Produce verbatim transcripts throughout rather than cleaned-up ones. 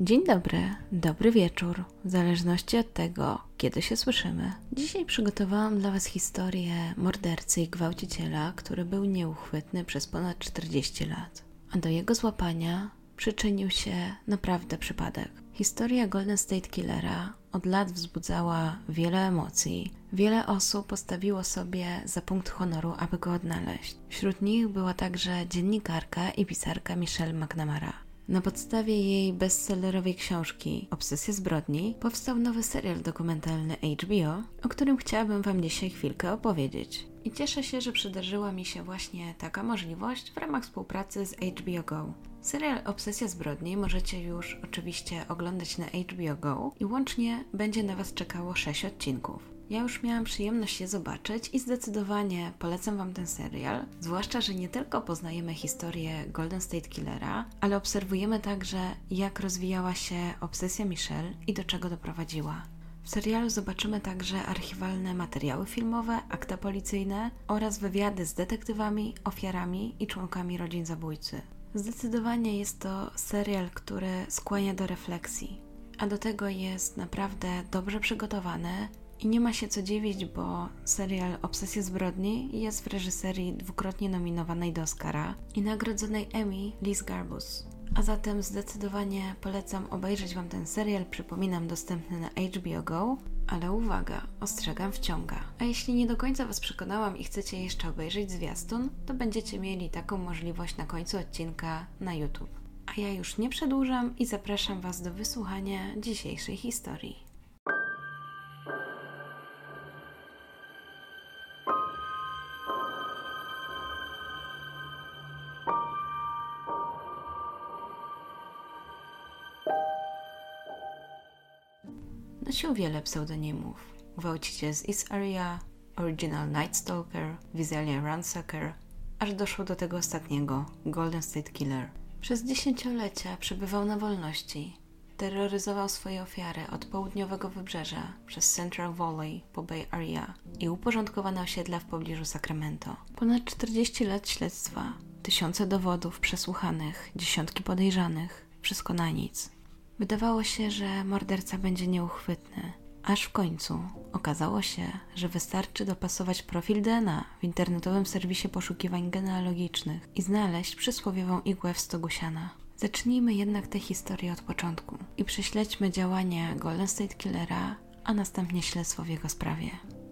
Dzień dobry, dobry wieczór, w zależności od tego, kiedy się słyszymy. Dzisiaj przygotowałam dla Was historię mordercy i gwałciciela, który był nieuchwytny przez ponad czterdzieści lat. A do jego złapania przyczynił się naprawdę przypadek. Historia Golden State Killera od lat wzbudzała wiele emocji. Wiele osób postawiło sobie za punkt honoru, aby go odnaleźć. Wśród nich była także dziennikarka i pisarka Michelle McNamara. Na podstawie jej bestsellerowej książki Obsesja zbrodni powstał nowy serial dokumentalny H B O, o którym chciałabym Wam dzisiaj chwilkę opowiedzieć. I cieszę się, że przydarzyła mi się właśnie taka możliwość w ramach współpracy z H B O Go. Serial Obsesja zbrodni możecie już oczywiście oglądać na H B O Go i łącznie będzie na Was czekało sześć odcinków. Ja już miałam przyjemność je zobaczyć i zdecydowanie polecam Wam ten serial, zwłaszcza, że nie tylko poznajemy historię Golden State Killera, ale obserwujemy także, jak rozwijała się obsesja Michelle i do czego doprowadziła. W serialu zobaczymy także archiwalne materiały filmowe, akta policyjne oraz wywiady z detektywami, ofiarami i członkami rodzin zabójcy. Zdecydowanie jest to serial, który skłania do refleksji, a do tego jest naprawdę dobrze przygotowany. I nie ma się co dziwić, bo serial Obsesja zbrodni jest w reżyserii dwukrotnie nominowanej do Oscara i nagrodzonej Emmy Liz Garbus. A zatem zdecydowanie polecam obejrzeć Wam ten serial, przypominam, dostępny na H B O Go, ale uwaga, ostrzegam, wciąga. A jeśli nie do końca Was przekonałam i chcecie jeszcze obejrzeć zwiastun, to będziecie mieli taką możliwość na końcu odcinka na YouTube. A ja już nie przedłużam i zapraszam Was do wysłuchania dzisiejszej historii. Nosił wiele pseudonimów. Gwałciciel z East Area, Original Night Stalker, Visalia Ransacker, aż doszło do tego ostatniego, Golden State Killer. Przez dziesięciolecia przebywał na wolności. Terroryzował swoje ofiary od południowego wybrzeża przez Central Valley po Bay Area i uporządkowane osiedla w pobliżu Sacramento. Ponad czterdzieści lat śledztwa, tysiące dowodów przesłuchanych, dziesiątki podejrzanych, wszystko na nic. Wydawało się, że morderca będzie nieuchwytny, aż w końcu okazało się, że wystarczy dopasować profil D N A w internetowym serwisie poszukiwań genealogicznych i znaleźć przysłowiową igłę w stogu siana. Zacznijmy jednak tę historię od początku i prześledźmy działania Golden State Killera, a następnie śledztwo w jego sprawie.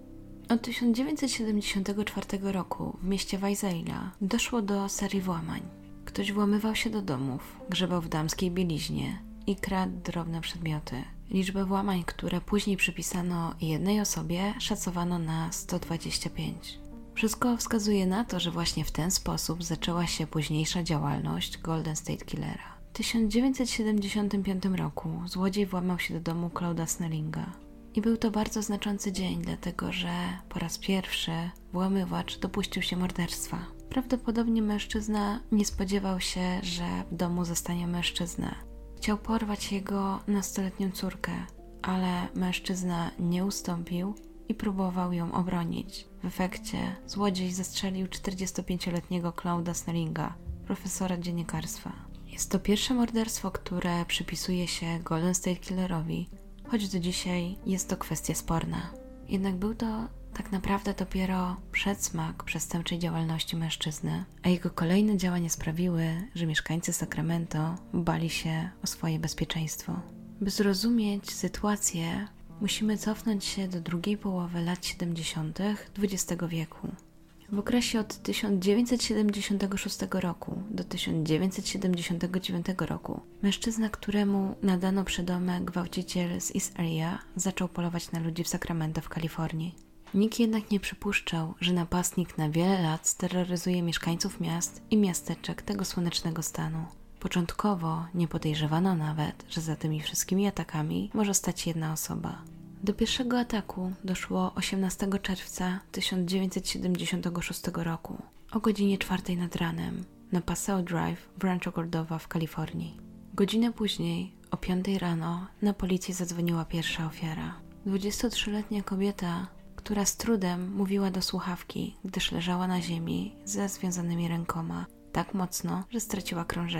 Od tysiąc dziewięćset siedemdziesiątego czwartego roku w mieście Visalia doszło do serii włamań. Ktoś włamywał się do domów, grzebał w damskiej bieliźnie i kradł drobne przedmioty. Liczbę włamań, które później przypisano jednej osobie, szacowano na sto dwadzieścia pięć. Wszystko wskazuje na to, że właśnie w ten sposób zaczęła się późniejsza działalność Golden State Killera. W tysiąc dziewięćset siedemdziesiątym piątym roku złodziej włamał się do domu Claude'a Snellinga. I był to bardzo znaczący dzień, dlatego że po raz pierwszy włamywacz dopuścił się morderstwa. Prawdopodobnie mężczyzna nie spodziewał się, że w domu zostanie mężczyzna. Chciał porwać jego nastoletnią córkę, ale mężczyzna nie ustąpił i próbował ją obronić. W efekcie złodziej zastrzelił czterdziestopięcioletniego Claude'a Snellinga, profesora dziennikarstwa. Jest to pierwsze morderstwo, które przypisuje się Golden State Killerowi, choć do dzisiaj jest to kwestia sporna. Jednak był to tak naprawdę dopiero przedsmak przestępczej działalności mężczyzny, a jego kolejne działania sprawiły, że mieszkańcy Sacramento bali się o swoje bezpieczeństwo. By zrozumieć sytuację, musimy cofnąć się do drugiej połowy lat siedemdziesiątych dwudziestego wieku. W okresie od tysiąc dziewięćset siedemdziesiątego szóstego roku do tysiąc dziewięćset siedemdziesiątego dziewiątego roku mężczyzna, któremu nadano przydomek gwałciciel z East Area, zaczął polować na ludzi w Sacramento w Kalifornii. Nikt jednak nie przypuszczał, że napastnik na wiele lat steroryzuje mieszkańców miast i miasteczek tego słonecznego stanu. Początkowo nie podejrzewano nawet, że za tymi wszystkimi atakami może stać jedna osoba. Do pierwszego ataku doszło osiemnastego czerwca tysiąc dziewięćset siedemdziesiątego szóstego roku o godzinie czwartej nad ranem na Paseo Drive w Rancho Cordova w Kalifornii. Godzinę później, o piątej rano, na policję zadzwoniła pierwsza ofiara. dwudziestotrzyletnia kobieta, która z trudem mówiła do słuchawki, gdyż leżała na ziemi ze związanymi rękoma, tak mocno, że straciła krążenie.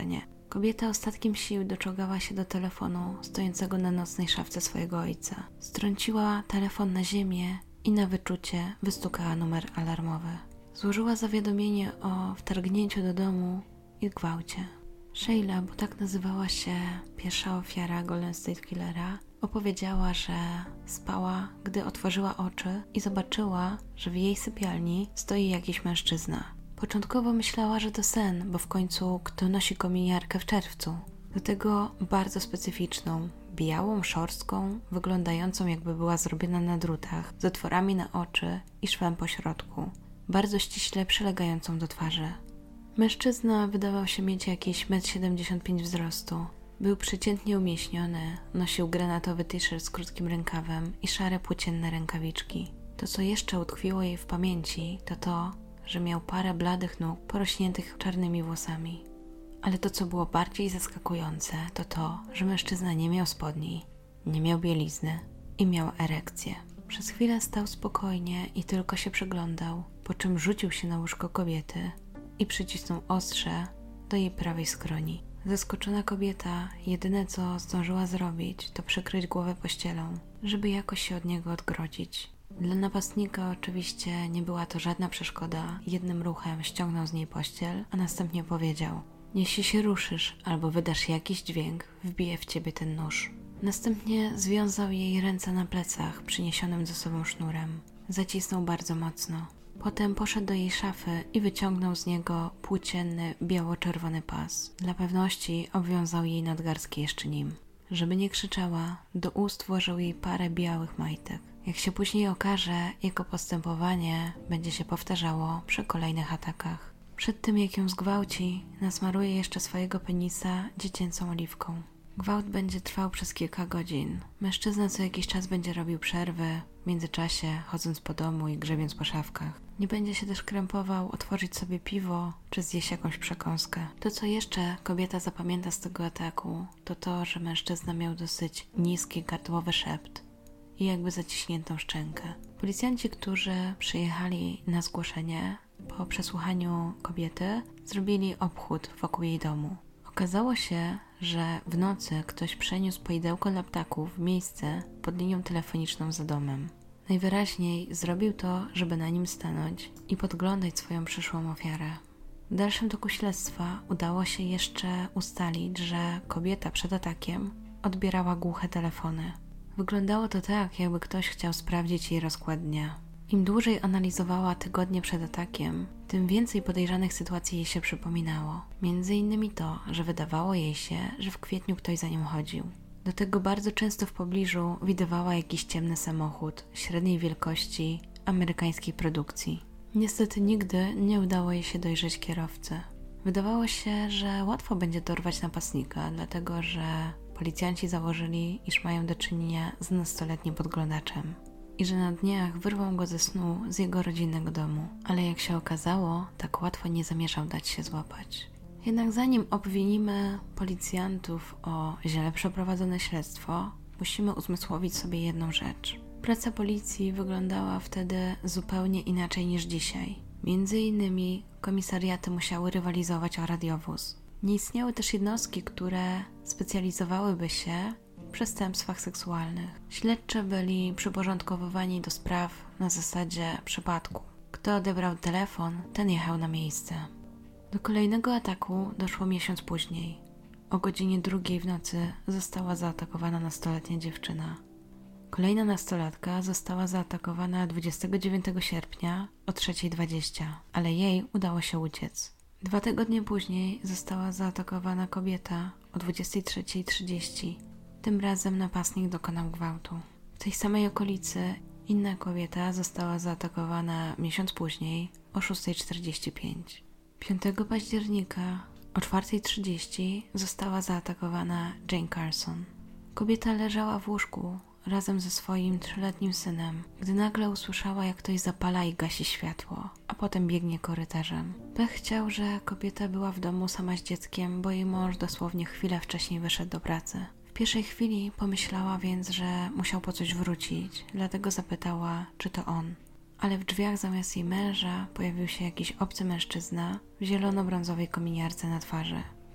Kobieta ostatkiem sił doczołgała się do telefonu stojącego na nocnej szafce swojego ojca. Strąciła telefon na ziemię i na wyczucie wystukała numer alarmowy. Złożyła zawiadomienie o wtargnięciu do domu i gwałcie. Sheila, bo tak nazywała się pierwsza ofiara Golden State Killera, opowiedziała, że spała, gdy otworzyła oczy i zobaczyła, że w jej sypialni stoi jakiś mężczyzna. Początkowo myślała, że to sen, bo w końcu kto nosi kominiarkę w czerwcu? Do tego bardzo specyficzną, białą, szorstką, wyglądającą jakby była zrobiona na drutach, z otworami na oczy i szwem po środku, bardzo ściśle przylegającą do twarzy. Mężczyzna wydawał się mieć jakieś metr siedemdziesiąt pięć wzrostu. Był przeciętnie umieśniony, nosił granatowy t-shirt z krótkim rękawem i szare płócienne rękawiczki. To, co jeszcze utkwiło jej w pamięci, to to, że miał parę bladych nóg porośniętych czarnymi włosami. Ale to, co było bardziej zaskakujące, to to, że mężczyzna nie miał spodni, nie miał bielizny i miał erekcję. Przez chwilę stał spokojnie i tylko się przyglądał, po czym rzucił się na łóżko kobiety i przycisnął ostrze do jej prawej skroni. Zaskoczona kobieta jedyne, co zdążyła zrobić, to przykryć głowę pościelą, żeby jakoś się od niego odgrodzić. Dla napastnika oczywiście nie była to żadna przeszkoda. Jednym ruchem ściągnął z niej pościel, a następnie powiedział: jeśli się ruszysz albo wydasz jakiś dźwięk, wbiję w ciebie ten nóż. Następnie związał jej ręce na plecach przyniesionym ze sobą sznurem. Zacisnął bardzo mocno. Potem poszedł do jej szafy i wyciągnął z niego płócienny, biało-czerwony pas. Dla pewności obwiązał jej nadgarstki jeszcze nim. Żeby nie krzyczała, do ust włożył jej parę białych majtek. Jak się później okaże, jego postępowanie będzie się powtarzało przy kolejnych atakach. Przed tym, jak ją zgwałci, nasmaruje jeszcze swojego penisa dziecięcą oliwką. Gwałt będzie trwał przez kilka godzin. Mężczyzna co jakiś czas będzie robił przerwy, w międzyczasie chodząc po domu i grzebiąc po szafkach. Nie będzie się też krępował otworzyć sobie piwo czy zjeść jakąś przekąskę. To, co jeszcze kobieta zapamięta z tego ataku, to to, że mężczyzna miał dosyć niski, gardłowy szept i jakby zaciśniętą szczękę. Policjanci, którzy przyjechali na zgłoszenie po przesłuchaniu kobiety, zrobili obchód wokół jej domu. Okazało się, że w nocy ktoś przeniósł poidełko dla ptaków w miejsce pod linią telefoniczną za domem. Najwyraźniej zrobił to, żeby na nim stanąć i podglądać swoją przyszłą ofiarę. W dalszym toku śledztwa udało się jeszcze ustalić, że kobieta przed atakiem odbierała głuche telefony. Wyglądało to tak, jakby ktoś chciał sprawdzić jej rozkład dnia. Im dłużej analizowała tygodnie przed atakiem, tym więcej podejrzanych sytuacji jej się przypominało. Między innymi to, że wydawało jej się, że w kwietniu ktoś za nią chodził. Do tego bardzo często w pobliżu widywała jakiś ciemny samochód średniej wielkości amerykańskiej produkcji. Niestety nigdy nie udało jej się dojrzeć kierowcy. Wydawało się, że łatwo będzie dorwać napastnika, dlatego że policjanci założyli, iż mają do czynienia z nastoletnim podglądaczem i że na dniach wyrwą go ze snu z jego rodzinnego domu. Ale jak się okazało, tak łatwo nie zamierzał dać się złapać. Jednak zanim obwinimy policjantów o źle przeprowadzone śledztwo, musimy uzmysłowić sobie jedną rzecz. Praca policji wyglądała wtedy zupełnie inaczej niż dzisiaj. Między innymi komisariaty musiały rywalizować o radiowóz. Nie istniały też jednostki, które specjalizowałyby się w przestępstwach seksualnych. Śledczy byli przyporządkowywani do spraw na zasadzie przypadku. Kto odebrał telefon, ten jechał na miejsce. Do kolejnego ataku doszło miesiąc później. O godzinie drugiej w nocy została zaatakowana nastoletnia dziewczyna. Kolejna nastolatka została zaatakowana dwudziestego dziewiątego sierpnia o trzeciej dwadzieścia, ale jej udało się uciec. Dwa tygodnie później została zaatakowana kobieta o dwudziestej trzeciej trzydzieści. Tym razem napastnik dokonał gwałtu. W tej samej okolicy inna kobieta została zaatakowana miesiąc później o szóstej czterdzieści pięć. piątego października o czwartej trzydzieści została zaatakowana Jane Carson. Kobieta leżała w łóżku razem ze swoim trzyletnim synem, gdy nagle usłyszała, jak ktoś zapala i gasi światło, a potem biegnie korytarzem. Pech chciał, że kobieta była w domu sama z dzieckiem, bo jej mąż dosłownie chwilę wcześniej wyszedł do pracy. W pierwszej chwili pomyślała więc, że musiał po coś wrócić, dlatego zapytała, czy to on. Ale w drzwiach zamiast jej męża pojawił się jakiś obcy mężczyzna w zielono-brązowej kominiarce na twarzy.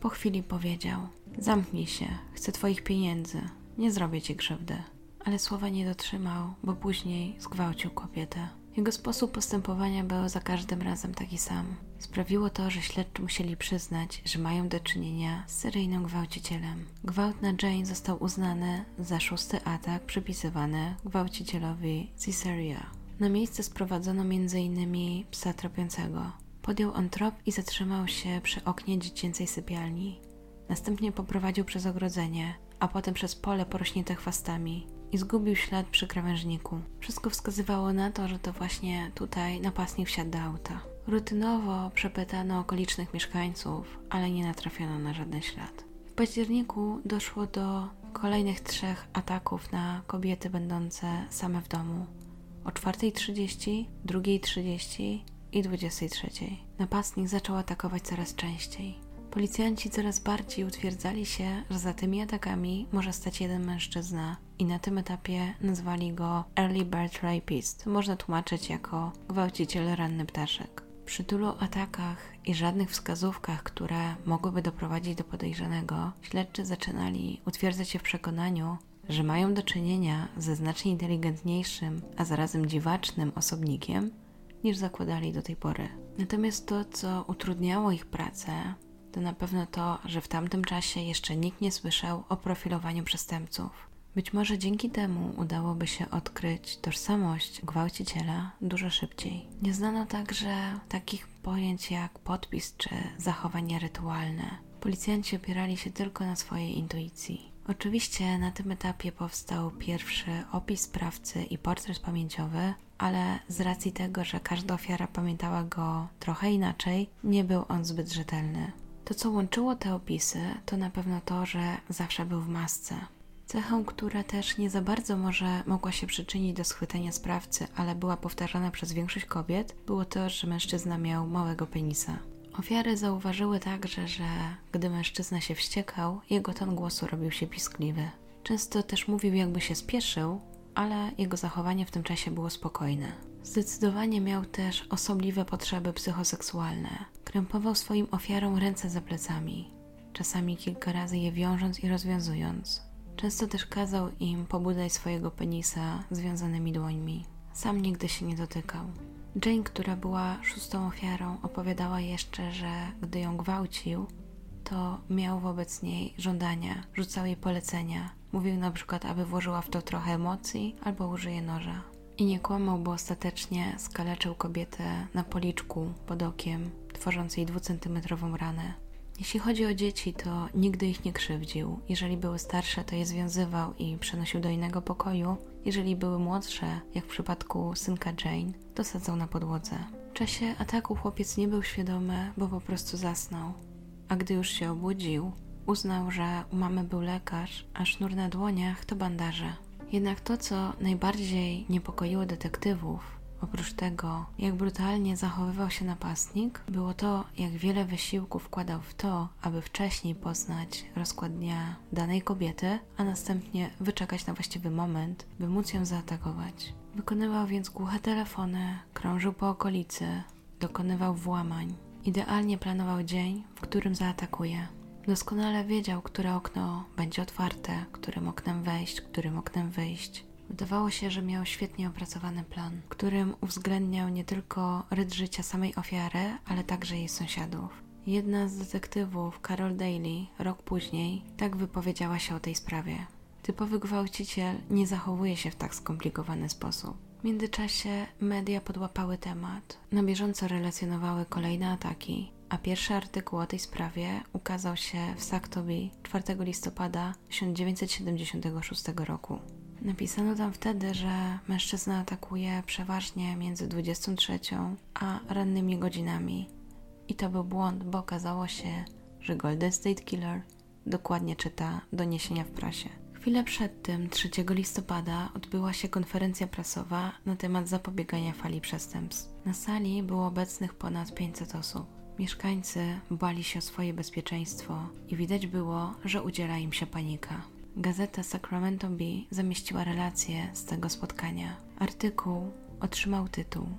Po chwili powiedział: zamknij się, chcę twoich pieniędzy, nie zrobię ci krzywdy. Ale słowa nie dotrzymał, bo później zgwałcił kobietę. Jego sposób postępowania był za każdym razem taki sam. Sprawiło to, że śledczy musieli przyznać, że mają do czynienia z seryjnym gwałcicielem. Gwałt na Jane został uznany za szósty atak przypisywany gwałcicielowi z East Area. Na miejsce sprowadzono między innymi psa tropiącego. Podjął on trop i zatrzymał się przy oknie dziecięcej sypialni. Następnie poprowadził przez ogrodzenie, a potem przez pole porośnięte chwastami i zgubił ślad przy krawężniku. Wszystko wskazywało na to, że to właśnie tutaj napastnik wsiadł do auta. Rutynowo przepytano okolicznych mieszkańców, ale nie natrafiono na żaden ślad. W październiku doszło do kolejnych trzech ataków na kobiety będące same w domu. O czwartej trzydzieści, drugiej trzydzieści i dwudziestej trzeciej. Napastnik zaczął atakować coraz częściej. Policjanci coraz bardziej utwierdzali się, że za tymi atakami może stać jeden mężczyzna i na tym etapie nazwali go Early Bird Rapist. Można tłumaczyć jako gwałciciel ranny ptaszek. Przy tylu atakach i żadnych wskazówkach, które mogłyby doprowadzić do podejrzanego, śledczy zaczynali utwierdzać się w przekonaniu, że mają do czynienia ze znacznie inteligentniejszym, a zarazem dziwacznym osobnikiem, niż zakładali do tej pory. Natomiast to, co utrudniało ich pracę, to na pewno to, że w tamtym czasie jeszcze nikt nie słyszał o profilowaniu przestępców. Być może dzięki temu udałoby się odkryć tożsamość gwałciciela dużo szybciej. Nie znano także takich pojęć jak podpis czy zachowania rytualne. Policjanci opierali się tylko na swojej intuicji. Oczywiście na tym etapie powstał pierwszy opis sprawcy i portret pamięciowy, ale z racji tego, że każda ofiara pamiętała go trochę inaczej, nie był on zbyt rzetelny. To, co łączyło te opisy, to na pewno to, że zawsze był w masce. Cechą, która też nie za bardzo może mogła się przyczynić do schwytania sprawcy, ale była powtarzana przez większość kobiet, było to, że mężczyzna miał małego penisa. Ofiary zauważyły także, że gdy mężczyzna się wściekał, jego ton głosu robił się piskliwy. Często też mówił, jakby się spieszył, ale jego zachowanie w tym czasie było spokojne. Zdecydowanie miał też osobliwe potrzeby psychoseksualne. Krępował swoim ofiarom ręce za plecami, czasami kilka razy je wiążąc i rozwiązując. Często też kazał im pobudzać swojego penisa związanymi dłońmi. Sam nigdy się nie dotykał. Jane, która była szóstą ofiarą, opowiadała jeszcze, że gdy ją gwałcił, to miał wobec niej żądania, rzucał jej polecenia. Mówił na przykład, aby włożyła w to trochę emocji albo użyje noża. I nie kłamał, bo ostatecznie skaleczył kobietę na policzku pod okiem, tworząc jej dwucentymetrową ranę. Jeśli chodzi o dzieci, to nigdy ich nie krzywdził. Jeżeli były starsze, to je związywał i przenosił do innego pokoju. Jeżeli były młodsze, jak w przypadku synka Jane, to sadzał na podłodze. W czasie ataku chłopiec nie był świadomy, bo po prostu zasnął. A gdy już się obudził, uznał, że u mamy był lekarz, a sznur na dłoniach to bandaże. Jednak to, co najbardziej niepokoiło detektywów, oprócz tego, jak brutalnie zachowywał się napastnik, było to, jak wiele wysiłku wkładał w to, aby wcześniej poznać rozkład dnia danej kobiety, a następnie wyczekać na właściwy moment, by móc ją zaatakować. Wykonywał więc głuche telefony, krążył po okolicy, dokonywał włamań. Idealnie planował dzień, w którym zaatakuje. Doskonale wiedział, które okno będzie otwarte, którym oknem wejść, którym oknem wyjść. Wydawało się, że miał świetnie opracowany plan, w którym uwzględniał nie tylko rytm życia samej ofiary, ale także jej sąsiadów. Jedna z detektywów, Carol Daly, rok później, tak wypowiedziała się o tej sprawie. Typowy gwałciciel nie zachowuje się w tak skomplikowany sposób. W międzyczasie media podłapały temat, na bieżąco relacjonowały kolejne ataki, a pierwszy artykuł o tej sprawie ukazał się w Sacktoby czwartego listopada tysiąc dziewięćset siedemdziesiątego szóstego roku. Napisano tam wtedy, że mężczyzna atakuje przeważnie między dwudziestą trzecią a rannymi godzinami. I to był błąd, bo okazało się, że Golden State Killer dokładnie czyta doniesienia w prasie. Chwilę przed tym, trzeciego listopada, odbyła się konferencja prasowa na temat zapobiegania fali przestępstw. Na sali było obecnych ponad pięćset osób. Mieszkańcy bali się o swoje bezpieczeństwo i widać było, że udziela im się panika. Gazeta Sacramento Bee zamieściła relację z tego spotkania. Artykuł otrzymał tytuł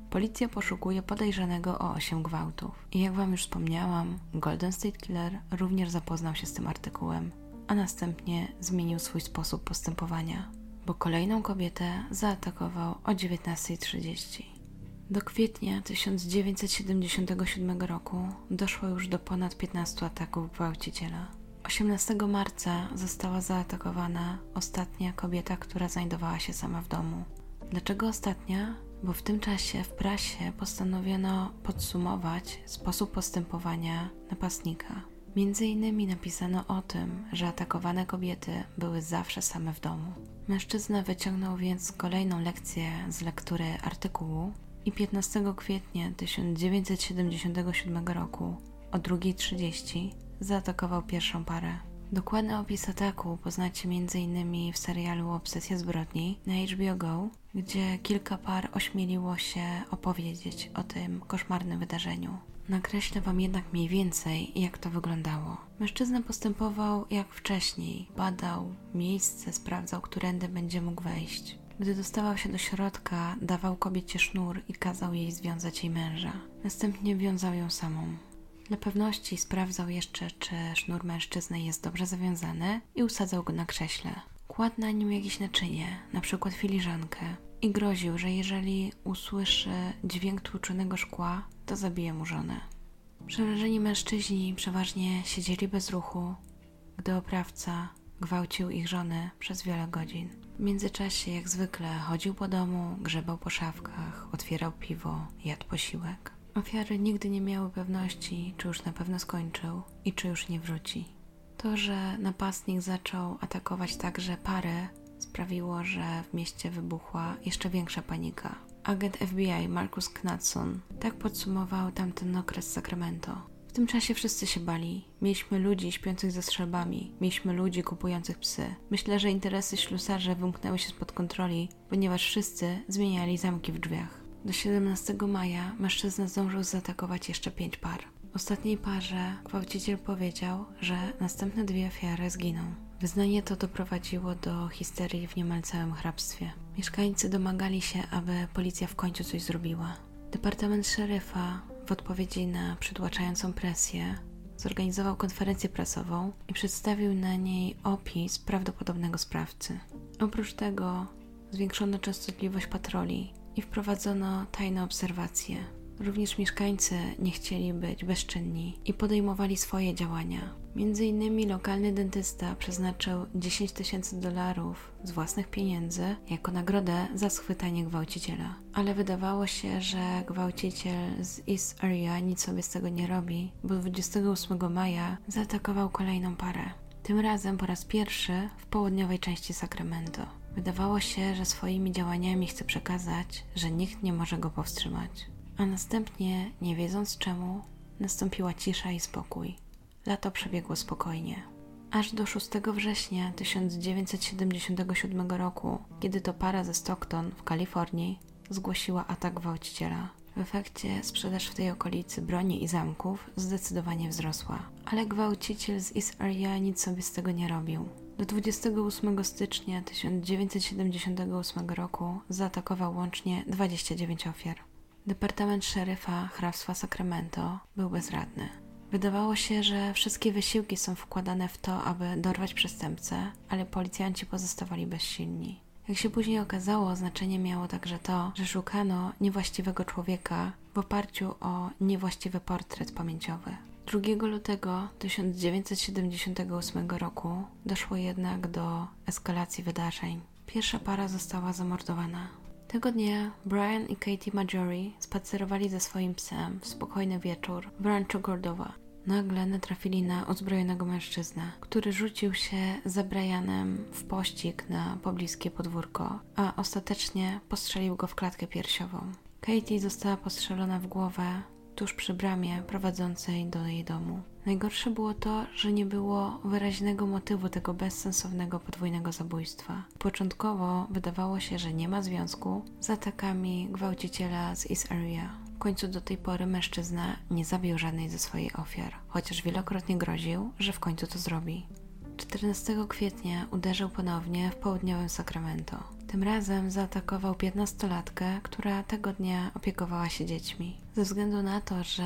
Policja poszukuje podejrzanego o osiem gwałtów. I jak wam już wspomniałam, Golden State Killer również zapoznał się z tym artykułem, a następnie zmienił swój sposób postępowania, bo kolejną kobietę zaatakował o dziewiętnasta trzydzieści. Do kwietnia tysiąc dziewięćset siedemdziesiątego siódmego roku doszło już do ponad piętnastu ataków gwałciciela. osiemnastego marca została zaatakowana ostatnia kobieta, która znajdowała się sama w domu. Dlaczego ostatnia? Bo w tym czasie w prasie postanowiono podsumować sposób postępowania napastnika. Między innymi napisano o tym, że atakowane kobiety były zawsze same w domu. Mężczyzna wyciągnął więc kolejną lekcję z lektury artykułu i piętnastego kwietnia tysiąc dziewięćset siedemdziesiątego siódmego roku o drugiej trzydzieści zaatakował pierwszą parę. Dokładny opis ataku poznacie między innymi w serialu Obsesja zbrodni na H B O Go, gdzie kilka par ośmieliło się opowiedzieć o tym koszmarnym wydarzeniu. Nakreślę wam jednak mniej więcej, jak to wyglądało. Mężczyzna postępował jak wcześniej. Badał miejsce, sprawdzał, którędy będzie mógł wejść. Gdy dostawał się do środka, dawał kobiecie sznur i kazał jej związać jej męża. Następnie wiązał ją samą. Dla pewności sprawdzał jeszcze, czy sznur mężczyzny jest dobrze zawiązany i usadzał go na krześle. Kładł na nim jakieś naczynie, na przykład filiżankę, i groził, że jeżeli usłyszy dźwięk tłuczonego szkła, to zabije mu żonę. Przerażeni mężczyźni przeważnie siedzieli bez ruchu, gdy oprawca gwałcił ich żony przez wiele godzin. W międzyczasie, jak zwykle, chodził po domu, grzebał po szafkach, otwierał piwo, jadł posiłek. Ofiary nigdy nie miały pewności, czy już na pewno skończył i czy już nie wróci. To, że napastnik zaczął atakować także pary, sprawiło, że w mieście wybuchła jeszcze większa panika. Agent F B I Marcus Knudson tak podsumował tamten okres Sacramento. W tym czasie wszyscy się bali. Mieliśmy ludzi śpiących ze strzelbami, mieliśmy ludzi kupujących psy. Myślę, że interesy ślusarzy wymknęły się spod kontroli, ponieważ wszyscy zmieniali zamki w drzwiach. Do siedemnastego maja mężczyzna zdążył zaatakować jeszcze pięć par. W ostatniej parze gwałciciel powiedział, że następne dwie ofiary zginą. Wyznanie to doprowadziło do histerii w niemal całym hrabstwie. Mieszkańcy domagali się, aby policja w końcu coś zrobiła. Departament szeryfa w odpowiedzi na przytłaczającą presję zorganizował konferencję prasową i przedstawił na niej opis prawdopodobnego sprawcy. Oprócz tego zwiększono częstotliwość patroli i wprowadzono tajne obserwacje. Również mieszkańcy nie chcieli być bezczynni i podejmowali swoje działania. Między innymi lokalny dentysta przeznaczył dziesięć tysięcy dolarów z własnych pieniędzy jako nagrodę za schwytanie gwałciciela. Ale wydawało się, że gwałciciel z East Area nic sobie z tego nie robi, bo dwudziestego ósmego maja zaatakował kolejną parę. Tym razem po raz pierwszy w południowej części Sacramento. Wydawało się, że swoimi działaniami chce przekazać, że nikt nie może go powstrzymać. A następnie, nie wiedząc czemu, nastąpiła cisza i spokój. Lato przebiegło spokojnie. Aż do szóstego września tysiąc dziewięćset siedemdziesiątego siódmego roku, kiedy to para ze Stockton w Kalifornii zgłosiła atak gwałciciela. W efekcie sprzedaż w tej okolicy broni i zamków zdecydowanie wzrosła. Ale gwałciciel z East Area nic sobie z tego nie robił. Do dwudziestego ósmego stycznia tysiąc dziewięćset siedemdziesiątego ósmego roku zaatakował łącznie dwadzieścia dziewięć ofiar. Departament szeryfa hrabstwa Sacramento był bezradny. Wydawało się, że wszystkie wysiłki są wkładane w to, aby dorwać przestępcę, ale policjanci pozostawali bezsilni. Jak się później okazało, znaczenie miało także to, że szukano niewłaściwego człowieka w oparciu o niewłaściwy portret pamięciowy. drugiego lutego tysiąc dziewięćset siedemdziesiątego ósmego roku doszło jednak do eskalacji wydarzeń. Pierwsza para została zamordowana. Tego dnia Brian i Katie Marjorie spacerowali ze swoim psem w spokojny wieczór w Rancho Cordova. Nagle natrafili na uzbrojonego mężczyznę, który rzucił się za Brianem w pościg na pobliskie podwórko, a ostatecznie postrzelił go w klatkę piersiową. Katie została postrzelona w głowę tuż przy bramie prowadzącej do jej domu. Najgorsze było to, że nie było wyraźnego motywu tego bezsensownego podwójnego zabójstwa. Początkowo wydawało się, że nie ma związku z atakami gwałciciela z East Area. W końcu do tej pory mężczyzna nie zabił żadnej ze swoich ofiar, chociaż wielokrotnie groził, że w końcu to zrobi. czternastego kwietnia uderzył ponownie w południowym Sacramento. Tym razem zaatakował piętnastolatkę, która tego dnia opiekowała się dziećmi. Ze względu na to, że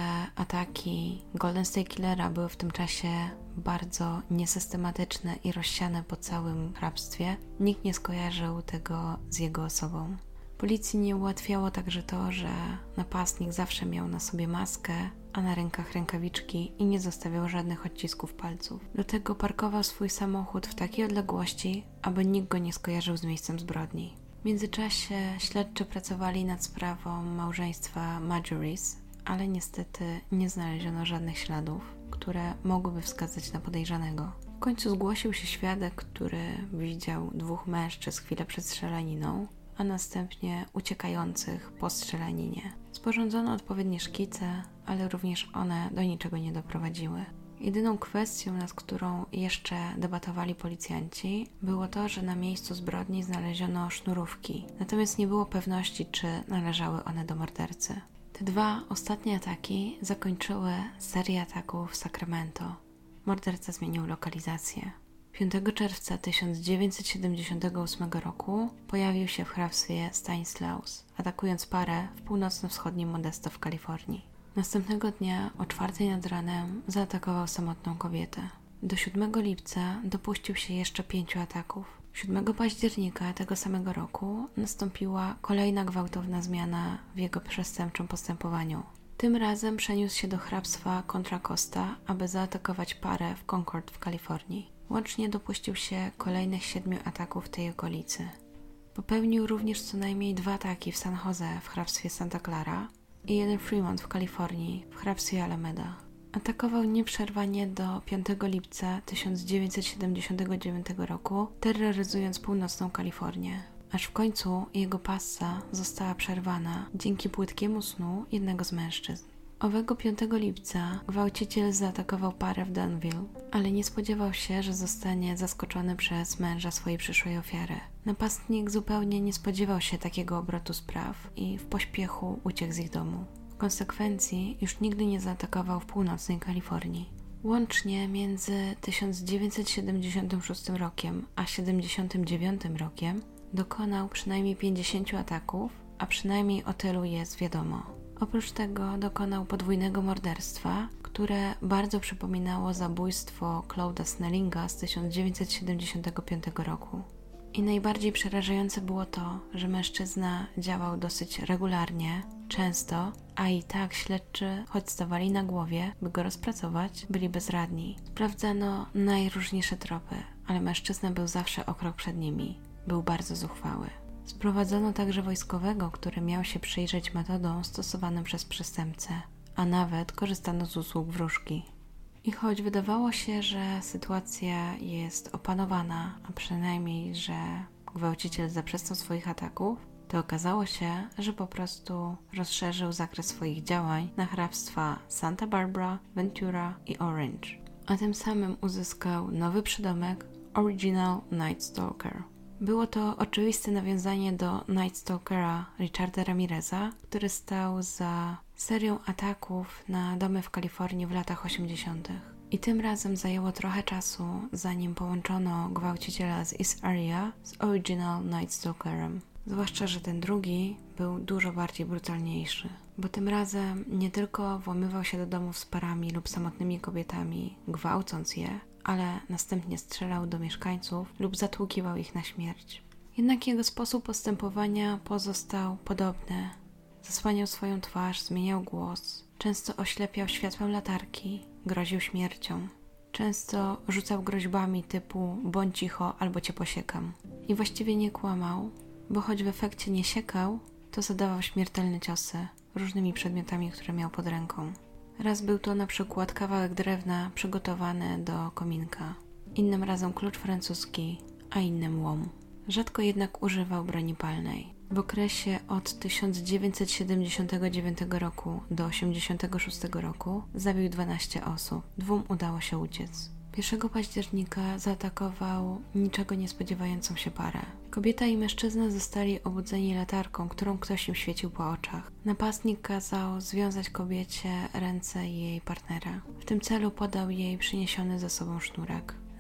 ataki Golden State Killera były w tym czasie bardzo niesystematyczne i rozsiane po całym hrabstwie, nikt nie skojarzył tego z jego osobą. Policji nie ułatwiało także to, że napastnik zawsze miał na sobie maskę, a na rękach rękawiczki i nie zostawiał żadnych odcisków palców. Do tego parkował swój samochód w takiej odległości, aby nikt go nie skojarzył z miejscem zbrodni. W międzyczasie śledczy pracowali nad sprawą małżeństwa Marjories, ale niestety nie znaleziono żadnych śladów, które mogłyby wskazać na podejrzanego. W końcu zgłosił się świadek, który widział dwóch mężczyzn chwilę przed strzelaniną, a następnie uciekających po strzelaninie. Sporządzono odpowiednie szkice, ale również one do niczego nie doprowadziły. Jedyną kwestią, nad którą jeszcze debatowali policjanci, było to, że na miejscu zbrodni znaleziono sznurówki, natomiast nie było pewności, czy należały one do mordercy. Te dwa ostatnie ataki zakończyły serię ataków w Sacramento. Morderca zmienił lokalizację. piątego czerwca tysiąc dziewięćset siedemdziesiątego ósmego roku pojawił się w hrabstwie Stanislaus, atakując parę w północno-wschodnim Modesto w Kalifornii. Następnego dnia o czwartej nad ranem zaatakował samotną kobietę. Do siódmego lipca dopuścił się jeszcze pięciu ataków. siódmego października tego samego roku nastąpiła kolejna gwałtowna zmiana w jego przestępczym postępowaniu. Tym razem przeniósł się do hrabstwa Contra Costa, aby zaatakować parę w Concord w Kalifornii. Łącznie dopuścił się kolejnych siedmiu ataków w tej okolicy. Popełnił również co najmniej dwa ataki w San Jose w hrabstwie Santa Clara i jeden w Fremont w Kalifornii w hrabstwie Alameda. Atakował nieprzerwanie do piątego lipca tysiąc dziewięćset siedemdziesiątego dziewiątego roku, terroryzując północną Kalifornię. Aż w końcu jego passa została przerwana dzięki płytkiemu snu jednego z mężczyzn. Owego piątego lipca gwałciciel zaatakował parę w Danville, ale nie spodziewał się, że zostanie zaskoczony przez męża swojej przyszłej ofiary. Napastnik zupełnie nie spodziewał się takiego obrotu spraw i w pośpiechu uciekł z ich domu. W konsekwencji już nigdy nie zaatakował w północnej Kalifornii. Łącznie między tysiąc dziewięćset siedemdziesiątym szóstym rokiem a siedemdziesiątym dziewiątym rokiem dokonał przynajmniej pięćdziesięciu ataków, a przynajmniej o tylu jest wiadomo. Oprócz tego dokonał podwójnego morderstwa, które bardzo przypominało zabójstwo Claude'a Snellinga z tysiąc dziewięćset siedemdziesiątego piątego roku. I najbardziej przerażające było to, że mężczyzna działał dosyć regularnie, często, a i tak śledczy, choć stawali na głowie, by go rozpracować, byli bezradni. Sprawdzano najróżniejsze tropy, ale mężczyzna był zawsze o krok przed nimi. Był bardzo zuchwały. Sprowadzono także wojskowego, który miał się przyjrzeć metodom stosowanym przez przestępcę, a nawet korzystano z usług wróżki. I choć wydawało się, że sytuacja jest opanowana, a przynajmniej, że gwałciciel zaprzestał swoich ataków, to okazało się, że po prostu rozszerzył zakres swoich działań na hrabstwa Santa Barbara, Ventura i Orange, a tym samym uzyskał nowy przydomek Original Night Stalker. Było to oczywiste nawiązanie do Night Stalkera Richarda Ramireza, który stał za serią ataków na domy w Kalifornii w latach osiemdziesiątych. I tym razem zajęło trochę czasu, zanim połączono gwałciciela z East Area z Original Night Stalkerem. Zwłaszcza, że ten drugi był dużo bardziej brutalniejszy, bo tym razem nie tylko włamywał się do domów z parami lub samotnymi kobietami, gwałcąc je, ale następnie strzelał do mieszkańców lub zatłukiwał ich na śmierć. Jednak jego sposób postępowania pozostał podobny. Zasłaniał swoją twarz, zmieniał głos, często oślepiał światłem latarki, groził śmiercią. Często rzucał groźbami typu bądź cicho albo cię posiekam. I właściwie nie kłamał, bo choć w efekcie nie siekał, to zadawał śmiertelne ciosy różnymi przedmiotami, które miał pod ręką. Raz był to na przykład kawałek drewna przygotowany do kominka, innym razem klucz francuski, a innym łom. Rzadko jednak używał broni palnej. W okresie od tysiąc dziewięćset siedemdziesiątego dziewiątego roku do osiemdziesiątego szóstego roku zabił dwanaście osób. Dwóm udało się uciec. pierwszego października zaatakował niczego nie spodziewającą się parę. Kobieta i mężczyzna zostali obudzeni latarką, którą ktoś im świecił po oczach. Napastnik kazał związać kobiecie ręce jej partnera. W tym celu podał jej przyniesiony ze sobą sznurek.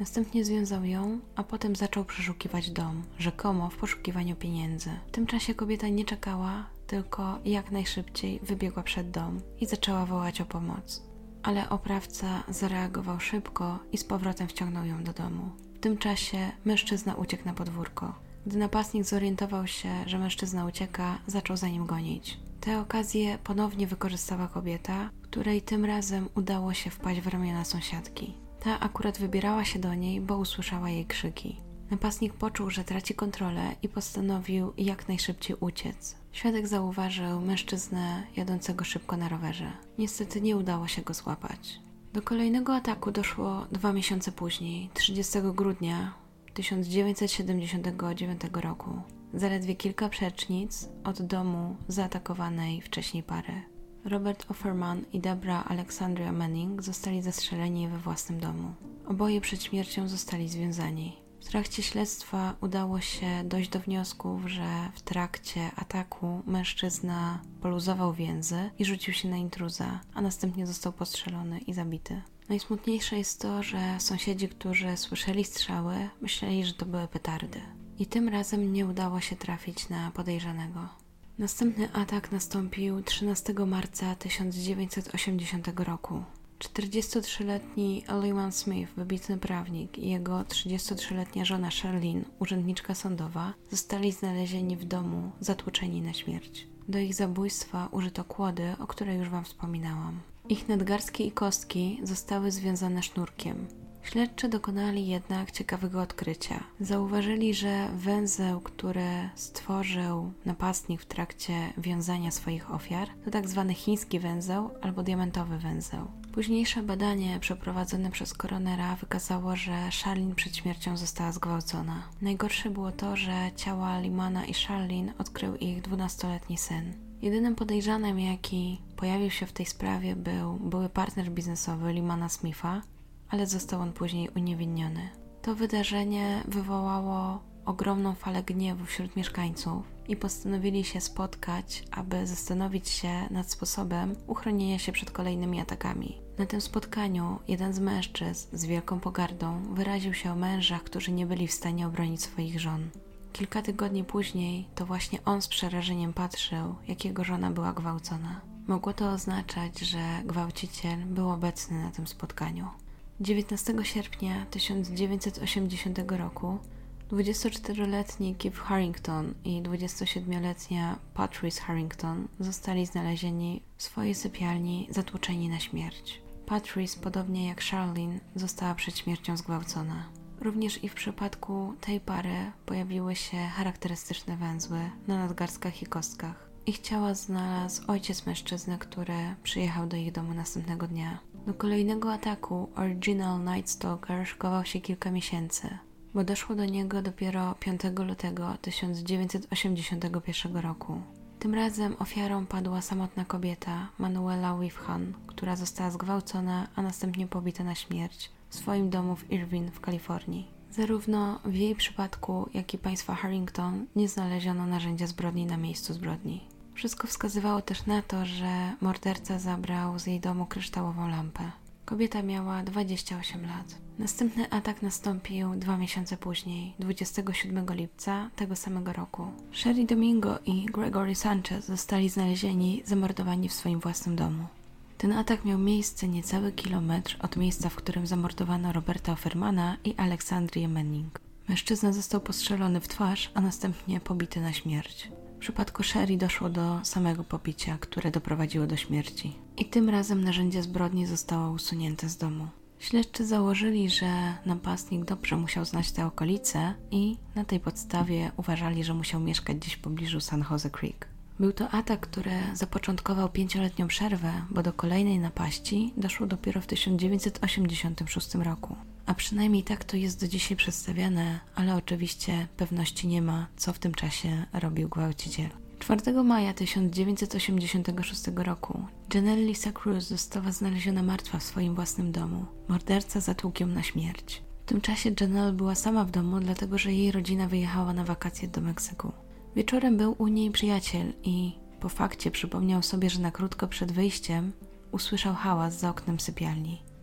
Następnie związał ją, a potem zaczął przeszukiwać dom, rzekomo w poszukiwaniu pieniędzy. W tym czasie kobieta nie czekała, tylko jak najszybciej wybiegła przed dom i zaczęła wołać o pomoc. Ale oprawca zareagował szybko i z powrotem wciągnął ją do domu. W tym czasie mężczyzna uciekł na podwórko. Gdy napastnik zorientował się, że mężczyzna ucieka, zaczął za nim gonić. Tę okazję ponownie wykorzystała kobieta, której tym razem udało się wpaść w ramiona sąsiadki. Ta akurat wybierała się do niej, bo usłyszała jej krzyki. Napastnik poczuł, że traci kontrolę i postanowił jak najszybciej uciec. Świadek zauważył mężczyznę jadącego szybko na rowerze. Niestety nie udało się go złapać. Do kolejnego ataku doszło dwa miesiące później, trzydziestego grudnia tysiąc dziewięćset siedemdziesiątego dziewiątego roku. Zaledwie kilka przecznic od domu zaatakowanej wcześniej pary. Robert Offerman i Debra Alexandria Manning zostali zastrzeleni we własnym domu. Oboje przed śmiercią zostali związani. W trakcie śledztwa udało się dojść do wniosków, że w trakcie ataku mężczyzna poluzował więzy i rzucił się na intruza, a następnie został postrzelony i zabity. Najsmutniejsze jest to, że sąsiedzi, którzy słyszeli strzały, myśleli, że to były petardy. I tym razem nie udało się trafić na podejrzanego. Następny atak nastąpił trzynastego marca tysiąc dziewięćset osiemdziesiątego roku. czterdziestotrzyletni Lyman Smith, wybitny prawnik, i jego trzydziestotrzyletnia żona Charlene, urzędniczka sądowa, zostali znalezieni w domu, zatłuczeni na śmierć. Do ich zabójstwa użyto kłody, o której już Wam wspominałam. Ich nadgarstki i kostki zostały związane sznurkiem. Śledczy dokonali jednak ciekawego odkrycia. Zauważyli, że węzeł, który stworzył napastnik w trakcie wiązania swoich ofiar, to tak zwany chiński węzeł albo diamentowy węzeł. Późniejsze badanie przeprowadzone przez koronera wykazało, że Charlene przed śmiercią została zgwałcona. Najgorsze było to, że ciała Lymana i Charlene odkrył ich dwunastoletni syn. Jedynym podejrzanym, jaki pojawił się w tej sprawie, był były partner biznesowy Lymana Smitha, ale został on później uniewinniony. To wydarzenie wywołało ogromną falę gniewu wśród mieszkańców i postanowili się spotkać, aby zastanowić się nad sposobem uchronienia się przed kolejnymi atakami. Na tym spotkaniu jeden z mężczyzn z wielką pogardą wyraził się o mężach, którzy nie byli w stanie obronić swoich żon. Kilka tygodni później to właśnie on z przerażeniem patrzył, jak jego żona była gwałcona. Mogło to oznaczać, że gwałciciel był obecny na tym spotkaniu. dziewiętnastego sierpnia tysiąc dziewięćset osiemdziesiątego roku dwudziestoczteroletni Keith Harrington i dwudziestosiedmioletnia Patrice Harrington zostali znalezieni w swojej sypialni zatłuczeni na śmierć. Patrice, podobnie jak Charlene, została przed śmiercią zgwałcona. Również i w przypadku tej pary pojawiły się charakterystyczne węzły na nadgarstkach i kostkach. Ich ciała znalazł ojciec mężczyzny, który przyjechał do ich domu następnego dnia. Do kolejnego ataku Original Night Stalker szykował się kilka miesięcy, bo doszło do niego dopiero piątego lutego tysiąc dziewięćset osiemdziesiątego pierwszego roku. Tym razem ofiarą padła samotna kobieta Manuela Wifhan, która została zgwałcona, a następnie pobita na śmierć w swoim domu w Irvine w Kalifornii. Zarówno w jej przypadku, jak i państwa Harrington nie znaleziono narzędzia zbrodni na miejscu zbrodni. Wszystko wskazywało też na to, że morderca zabrał z jej domu kryształową lampę. Kobieta miała dwadzieścia osiem lat. Następny atak nastąpił dwa miesiące później, dwudziestego siódmego lipca tego samego roku. Sherry Domingo i Gregory Sanchez zostali znalezieni zamordowani w swoim własnym domu. Ten atak miał miejsce niecały kilometr od miejsca, w którym zamordowano Roberta Offermana i Alexandrię Manning. Mężczyzna został postrzelony w twarz, a następnie pobity na śmierć. W przypadku Sherry doszło do samego pobicia, które doprowadziło do śmierci. I tym razem narzędzie zbrodni zostało usunięte z domu. Śledczy założyli, że napastnik dobrze musiał znać te okolice i na tej podstawie uważali, że musiał mieszkać gdzieś w pobliżu San Jose Creek. Był to atak, który zapoczątkował pięcioletnią przerwę, bo do kolejnej napaści doszło dopiero w tysiąc dziewięćset osiemdziesiątym szóstym roku. A przynajmniej tak to jest do dzisiaj przedstawiane, ale oczywiście pewności nie ma, co w tym czasie robił gwałciciel. czwartego maja tysiąc dziewięćset osiemdziesiątego szóstego roku Janelle Lisa Cruz została znaleziona martwa w swoim własnym domu. Morderca zatłukł ją na śmierć. W tym czasie Janelle była sama w domu, dlatego że jej rodzina wyjechała na wakacje do Meksyku. Wieczorem był u niej przyjaciel i po fakcie przypomniał sobie, że na krótko przed wyjściem usłyszał hałas za oknem sypialni.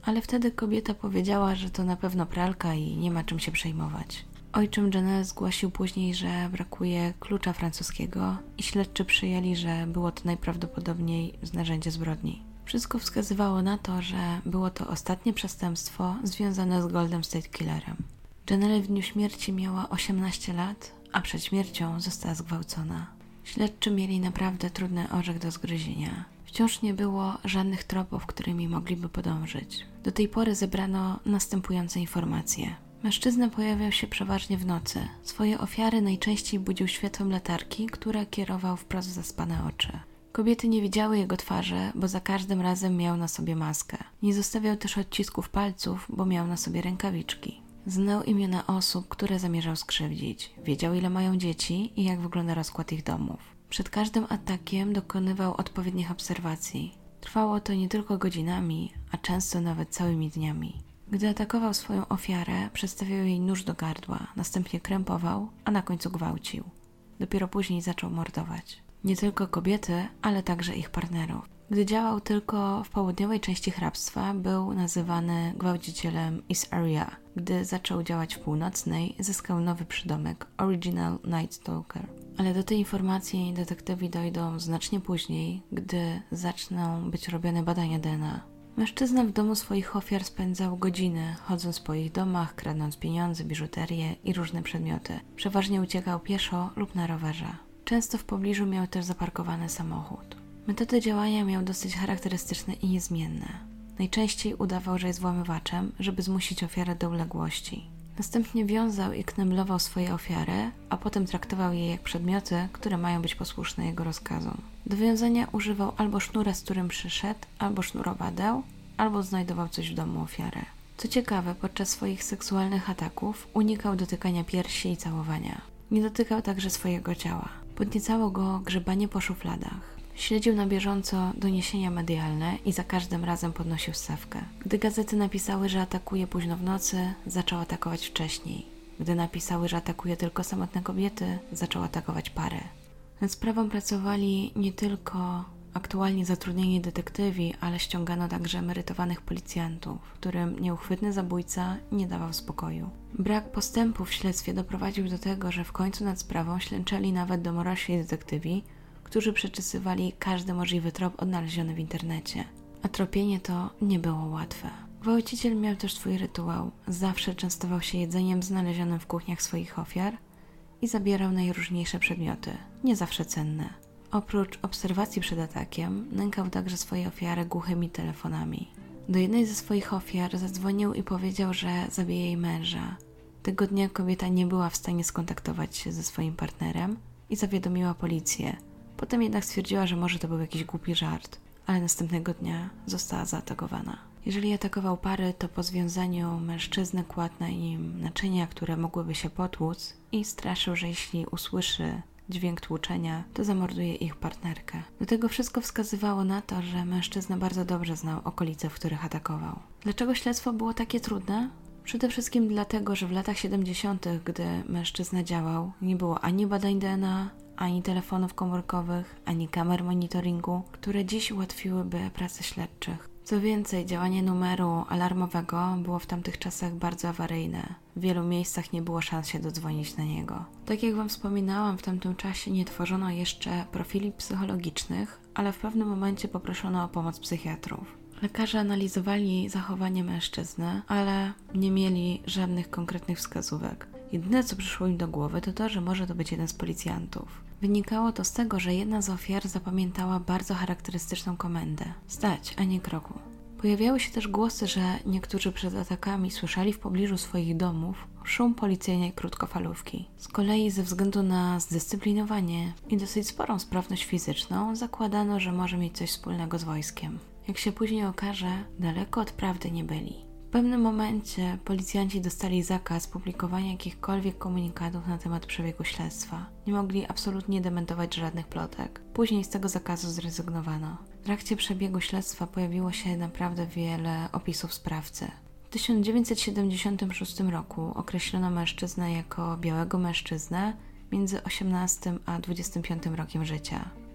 ale wtedy kobieta powiedziała, że to na pewno pralka i nie ma czym się przejmować. Ojczym Janelle zgłosił później, że brakuje klucza francuskiego i śledczy przyjęli, że było to najprawdopodobniej narzędzie zbrodni. Wszystko wskazywało na to, że było to ostatnie przestępstwo związane z Golden State Killerem. Janelle w dniu śmierci miała osiemnaście lat, a przed śmiercią została zgwałcona. Śledczy mieli naprawdę trudny orzech do zgryzienia. Wciąż nie było żadnych tropów, którymi mogliby podążyć. Do tej pory zebrano następujące informacje. Mężczyzna pojawiał się przeważnie w nocy. Swoje ofiary najczęściej budził światłem latarki, które kierował wprost w zaspane oczy. Kobiety nie widziały jego twarzy, bo za każdym razem miał na sobie maskę. Nie zostawiał też odcisków palców, bo miał na sobie rękawiczki. Znał imiona osób, które zamierzał skrzywdzić. Wiedział, ile mają dzieci i jak wygląda rozkład ich domów. Przed każdym atakiem dokonywał odpowiednich obserwacji. Trwało to nie tylko godzinami, a często nawet całymi dniami. Gdy atakował swoją ofiarę, przedstawiał jej nóż do gardła, następnie krępował, a na końcu gwałcił. Dopiero później zaczął mordować. Nie tylko kobiety, ale także ich partnerów. Gdy działał tylko w południowej części hrabstwa, był nazywany gwałcicielem East Area. Gdy zaczął działać w północnej, zyskał nowy przydomek Original Night Stalker. Ale do tej informacji detektywi dojdą znacznie później, gdy zaczną być robione badania D N A. Mężczyzna w domu swoich ofiar spędzał godziny, chodząc po ich domach, kradnąc pieniądze, biżuterię i różne przedmioty. Przeważnie uciekał pieszo lub na rowerze. Często w pobliżu miał też zaparkowany samochód. Metody działania miał dosyć charakterystyczne i niezmienne. Najczęściej udawał, że jest włamywaczem, żeby zmusić ofiarę do uległości. Następnie wiązał i kneblował swoje ofiary, a potem traktował je jak przedmioty, które mają być posłuszne jego rozkazom. Do wiązania używał albo sznura, z którym przyszedł, albo sznurowadeł, albo znajdował coś w domu ofiary. Co ciekawe, podczas swoich seksualnych ataków unikał dotykania piersi i całowania. Nie dotykał także swojego ciała. Podniecało go grzebanie po szufladach. Śledził na bieżąco doniesienia medialne i za każdym razem podnosił stawkę. Gdy gazety napisały, że atakuje późno w nocy, zaczął atakować wcześniej. Gdy napisały, że atakuje tylko samotne kobiety, zaczął atakować pary. Nad sprawą pracowali nie tylko aktualnie zatrudnieni detektywi, ale ściągano także emerytowanych policjantów, którym nieuchwytny zabójca nie dawał spokoju. Brak postępu w śledztwie doprowadził do tego, że w końcu nad sprawą ślęczeli nawet domorośli detektywi, którzy przeczesywali każdy możliwy trop odnaleziony w internecie. A tropienie to nie było łatwe. Gwałciciel miał też swój rytuał. Zawsze częstował się jedzeniem znalezionym w kuchniach swoich ofiar i zabierał najróżniejsze przedmioty, nie zawsze cenne. Oprócz obserwacji przed atakiem, nękał także swoje ofiary głuchymi telefonami. Do jednej ze swoich ofiar zadzwonił i powiedział, że zabije jej męża. Tego dnia kobieta nie była w stanie skontaktować się ze swoim partnerem i zawiadomiła policję. Potem jednak stwierdziła, że może to był jakiś głupi żart, ale następnego dnia została zaatakowana. Jeżeli atakował pary, to po związaniu mężczyzny kładł na nim naczynia, które mogłyby się potłuc i straszył, że jeśli usłyszy dźwięk tłuczenia, to zamorduje ich partnerkę. Do tego wszystko wskazywało na to, że mężczyzna bardzo dobrze znał okolice, w których atakował. Dlaczego śledztwo było takie trudne? Przede wszystkim dlatego, że w latach siedemdziesiątych, gdy mężczyzna działał, nie było ani badań D N A, ani telefonów komórkowych, ani kamer monitoringu, które dziś ułatwiłyby pracę śledczych. Co więcej, działanie numeru alarmowego było w tamtych czasach bardzo awaryjne. W wielu miejscach nie było szans się dodzwonić na niego. Tak jak Wam wspominałam, w tamtym czasie nie tworzono jeszcze profili psychologicznych, ale w pewnym momencie poproszono o pomoc psychiatrów. Lekarze analizowali zachowanie mężczyzny, ale nie mieli żadnych konkretnych wskazówek. Jedyne, co przyszło im do głowy, to to, że może to być jeden z policjantów. Wynikało to z tego, że jedna z ofiar zapamiętała bardzo charakterystyczną komendę: stać, a nie kroku. Pojawiały się też głosy, że niektórzy przed atakami słyszeli w pobliżu swoich domów szum policyjnej krótkofalówki. Z kolei ze względu na zdyscyplinowanie i dosyć sporą sprawność fizyczną zakładano, że może mieć coś wspólnego z wojskiem. Jak się później okaże, daleko od prawdy nie byli. W pewnym momencie policjanci dostali zakaz publikowania jakichkolwiek komunikatów na temat przebiegu śledztwa. Nie mogli absolutnie dementować żadnych plotek. Później z tego zakazu zrezygnowano. W trakcie przebiegu śledztwa pojawiło się naprawdę wiele opisów sprawcy. W tysiąc dziewięćset siedemdziesiątym szóstym roku określono mężczyznę jako białego mężczyznę między osiemnastym a dwudziestym piątym rokiem życia.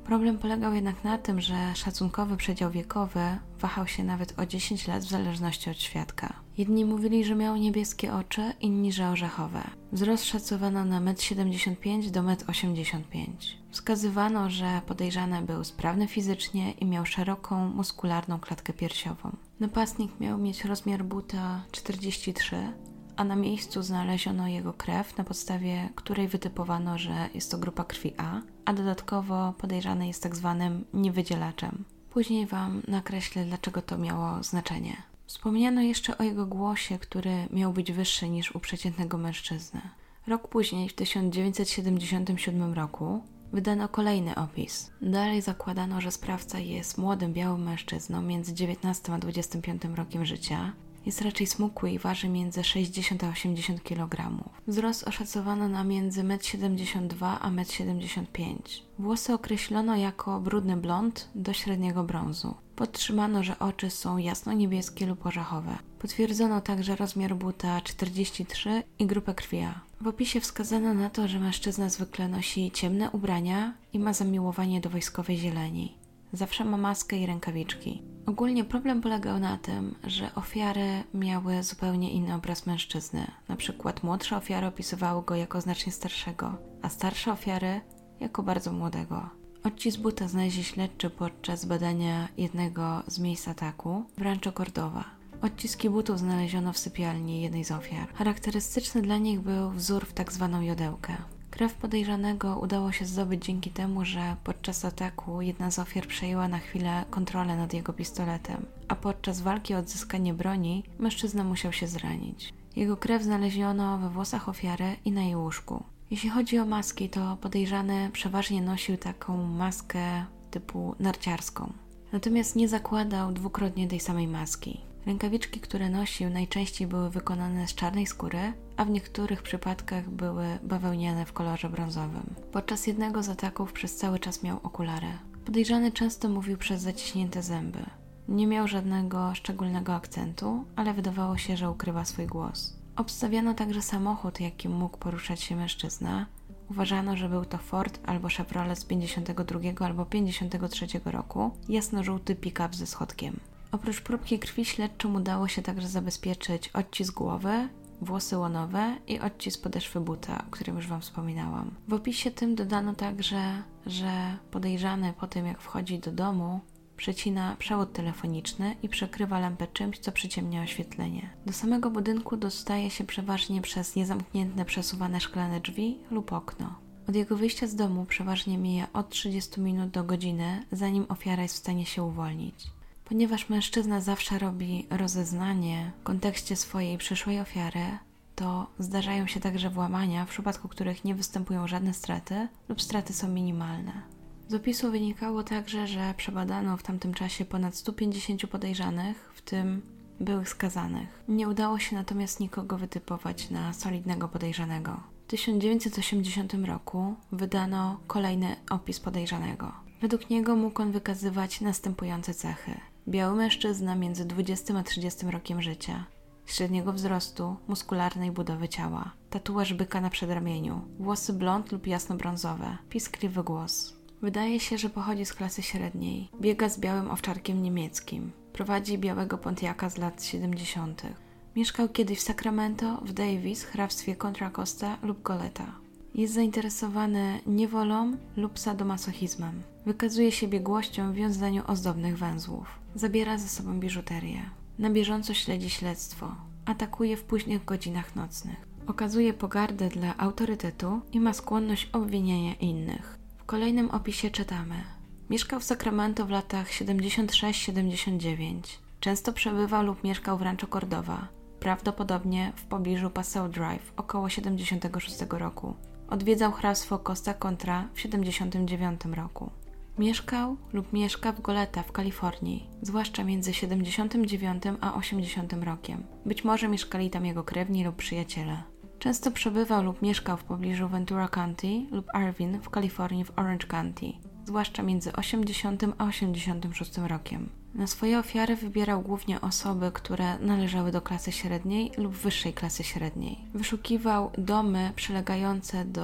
Problem polegał jednak na tym, że szacunkowy przedział wiekowy wahał się nawet o dziesięć lat w zależności od świadka. Jedni mówili, że miał niebieskie oczy, inni, że orzechowe. Wzrost szacowano na metr siedemdziesiąt pięć do metr osiemdziesiąt pięć. Wskazywano, że podejrzany był sprawny fizycznie i miał szeroką, muskularną klatkę piersiową. Napastnik miał mieć rozmiar buta czterdzieści trzy, a na miejscu znaleziono jego krew, na podstawie której wytypowano, że jest to grupa krwi A, a dodatkowo podejrzany jest tak zwanym niewydzielaczem. Później Wam nakreślę, dlaczego to miało znaczenie. Wspomniano jeszcze o jego głosie, który miał być wyższy niż u przeciętnego mężczyzny. Rok później, w tysiąc dziewięćset siedemdziesiątym siódmym roku, wydano kolejny opis. Dalej zakładano, że sprawca jest młodym, białym mężczyzną między dziewiętnastym a dwudziestym piątym rokiem życia. Jest raczej smukły i waży między sześćdziesiąt a osiemdziesiąt kilogramów. Wzrost oszacowano na między metr siedemdziesiąt dwa a metr siedemdziesiąt pięć. Włosy określono jako brudny blond do średniego brązu. Podtrzymano, że oczy są jasno-niebieskie lub orzechowe. Potwierdzono także rozmiar buta czterdzieści trzy i grupę krwi A. W opisie wskazano na to, że mężczyzna zwykle nosi ciemne ubrania i ma zamiłowanie do wojskowej zieleni. Zawsze ma maskę i rękawiczki. Ogólnie problem polegał na tym, że ofiary miały zupełnie inny obraz mężczyzny. Na przykład młodsze ofiary opisywały go jako znacznie starszego, a starsze ofiary jako bardzo młodego. Odcisk buta znaleźli śledczy podczas badania jednego z miejsc ataku w Rancho Cordova. Odciski butów znaleziono w sypialni jednej z ofiar. Charakterystyczny dla nich był wzór w tak zwaną jodełkę. Krew podejrzanego udało się zdobyć dzięki temu, że podczas ataku jedna z ofiar przejęła na chwilę kontrolę nad jego pistoletem, a podczas walki o odzyskanie broni mężczyzna musiał się zranić. Jego krew znaleziono we włosach ofiary i na jej łóżku. Jeśli chodzi o maski, to podejrzany przeważnie nosił taką maskę typu narciarską. Natomiast nie zakładał dwukrotnie tej samej maski. Rękawiczki, które nosił, najczęściej były wykonane z czarnej skóry, a w niektórych przypadkach były bawełniane w kolorze brązowym. Podczas jednego z ataków przez cały czas miał okulary. Podejrzany często mówił przez zaciśnięte zęby. Nie miał żadnego szczególnego akcentu, ale wydawało się, że ukrywa swój głos. Obstawiano także samochód, jakim mógł poruszać się mężczyzna. Uważano, że był to Ford albo Chevrolet z pięćdziesiątego drugiego albo pięćdziesiątego trzeciego roku, jasno-żółty pick-up ze schodkiem. Oprócz próbki krwi śledczym udało się także zabezpieczyć odcisk głowy, włosy łonowe i odcisk podeszwy buta, o którym już Wam wspominałam. W opisie tym dodano także, że podejrzany po tym, jak wchodzi do domu, przecina przewód telefoniczny i przekrywa lampę czymś, co przyciemnia oświetlenie. Do samego budynku dostaje się przeważnie przez niezamknięte, przesuwane szklane drzwi lub okno. Od jego wyjścia z domu przeważnie mija od trzydziestu minut do godziny, zanim ofiara jest w stanie się uwolnić. Ponieważ mężczyzna zawsze robi rozeznanie w kontekście swojej przyszłej ofiary, to zdarzają się także włamania, w przypadku których nie występują żadne straty lub straty są minimalne. Z opisu wynikało także, że przebadano w tamtym czasie ponad stu pięćdziesięciu podejrzanych, w tym byłych skazanych. Nie udało się natomiast nikogo wytypować na solidnego podejrzanego. W tysiąc dziewięćset osiemdziesiątym roku wydano kolejny opis podejrzanego. Według niego mógł on wykazywać następujące cechy. Biały mężczyzna między dwudziestym a trzydziestym rokiem życia, średniego wzrostu, muskularnej budowy ciała, tatuaż byka na przedramieniu, włosy blond lub jasnobrązowe, piskliwy głos. Wydaje się, że pochodzi z klasy średniej, biega z białym owczarkiem niemieckim, prowadzi białego Pontiaca z lat siedemdziesiątych. Mieszkał kiedyś w Sacramento, w Davis, hrabstwie Contra Costa lub Goleta. Jest zainteresowany niewolą lub sadomasochizmem. Wykazuje się biegłością w wiązaniu ozdobnych węzłów. Zabiera ze sobą biżuterię. Na bieżąco śledzi śledztwo. Atakuje w późnych godzinach nocnych. Okazuje pogardę dla autorytetu i ma skłonność obwiniania innych. W kolejnym opisie czytamy: mieszkał w Sacramento w latach siedemdziesiąt sześć siedemdziesiąt dziewięć. Często przebywał lub mieszkał w Rancho Cordova, prawdopodobnie w pobliżu Paseo Drive, około siedemdziesiątego szóstego roku. Odwiedzał hrabstwo Costa Contra w siedemdziesiątym dziewiątym roku. Mieszkał lub mieszka w Goleta w Kalifornii, zwłaszcza między siedemdziesiątym dziewiątym a osiemdziesiątym rokiem. Być może mieszkali tam jego krewni lub przyjaciele. Często przebywał lub mieszkał w pobliżu Ventura County lub Irvine w Kalifornii w Orange County, zwłaszcza między osiemdziesiątym a osiemdziesiątym szóstym rokiem. Na swoje ofiary wybierał głównie osoby, które należały do klasy średniej lub wyższej klasy średniej. Wyszukiwał domy przylegające do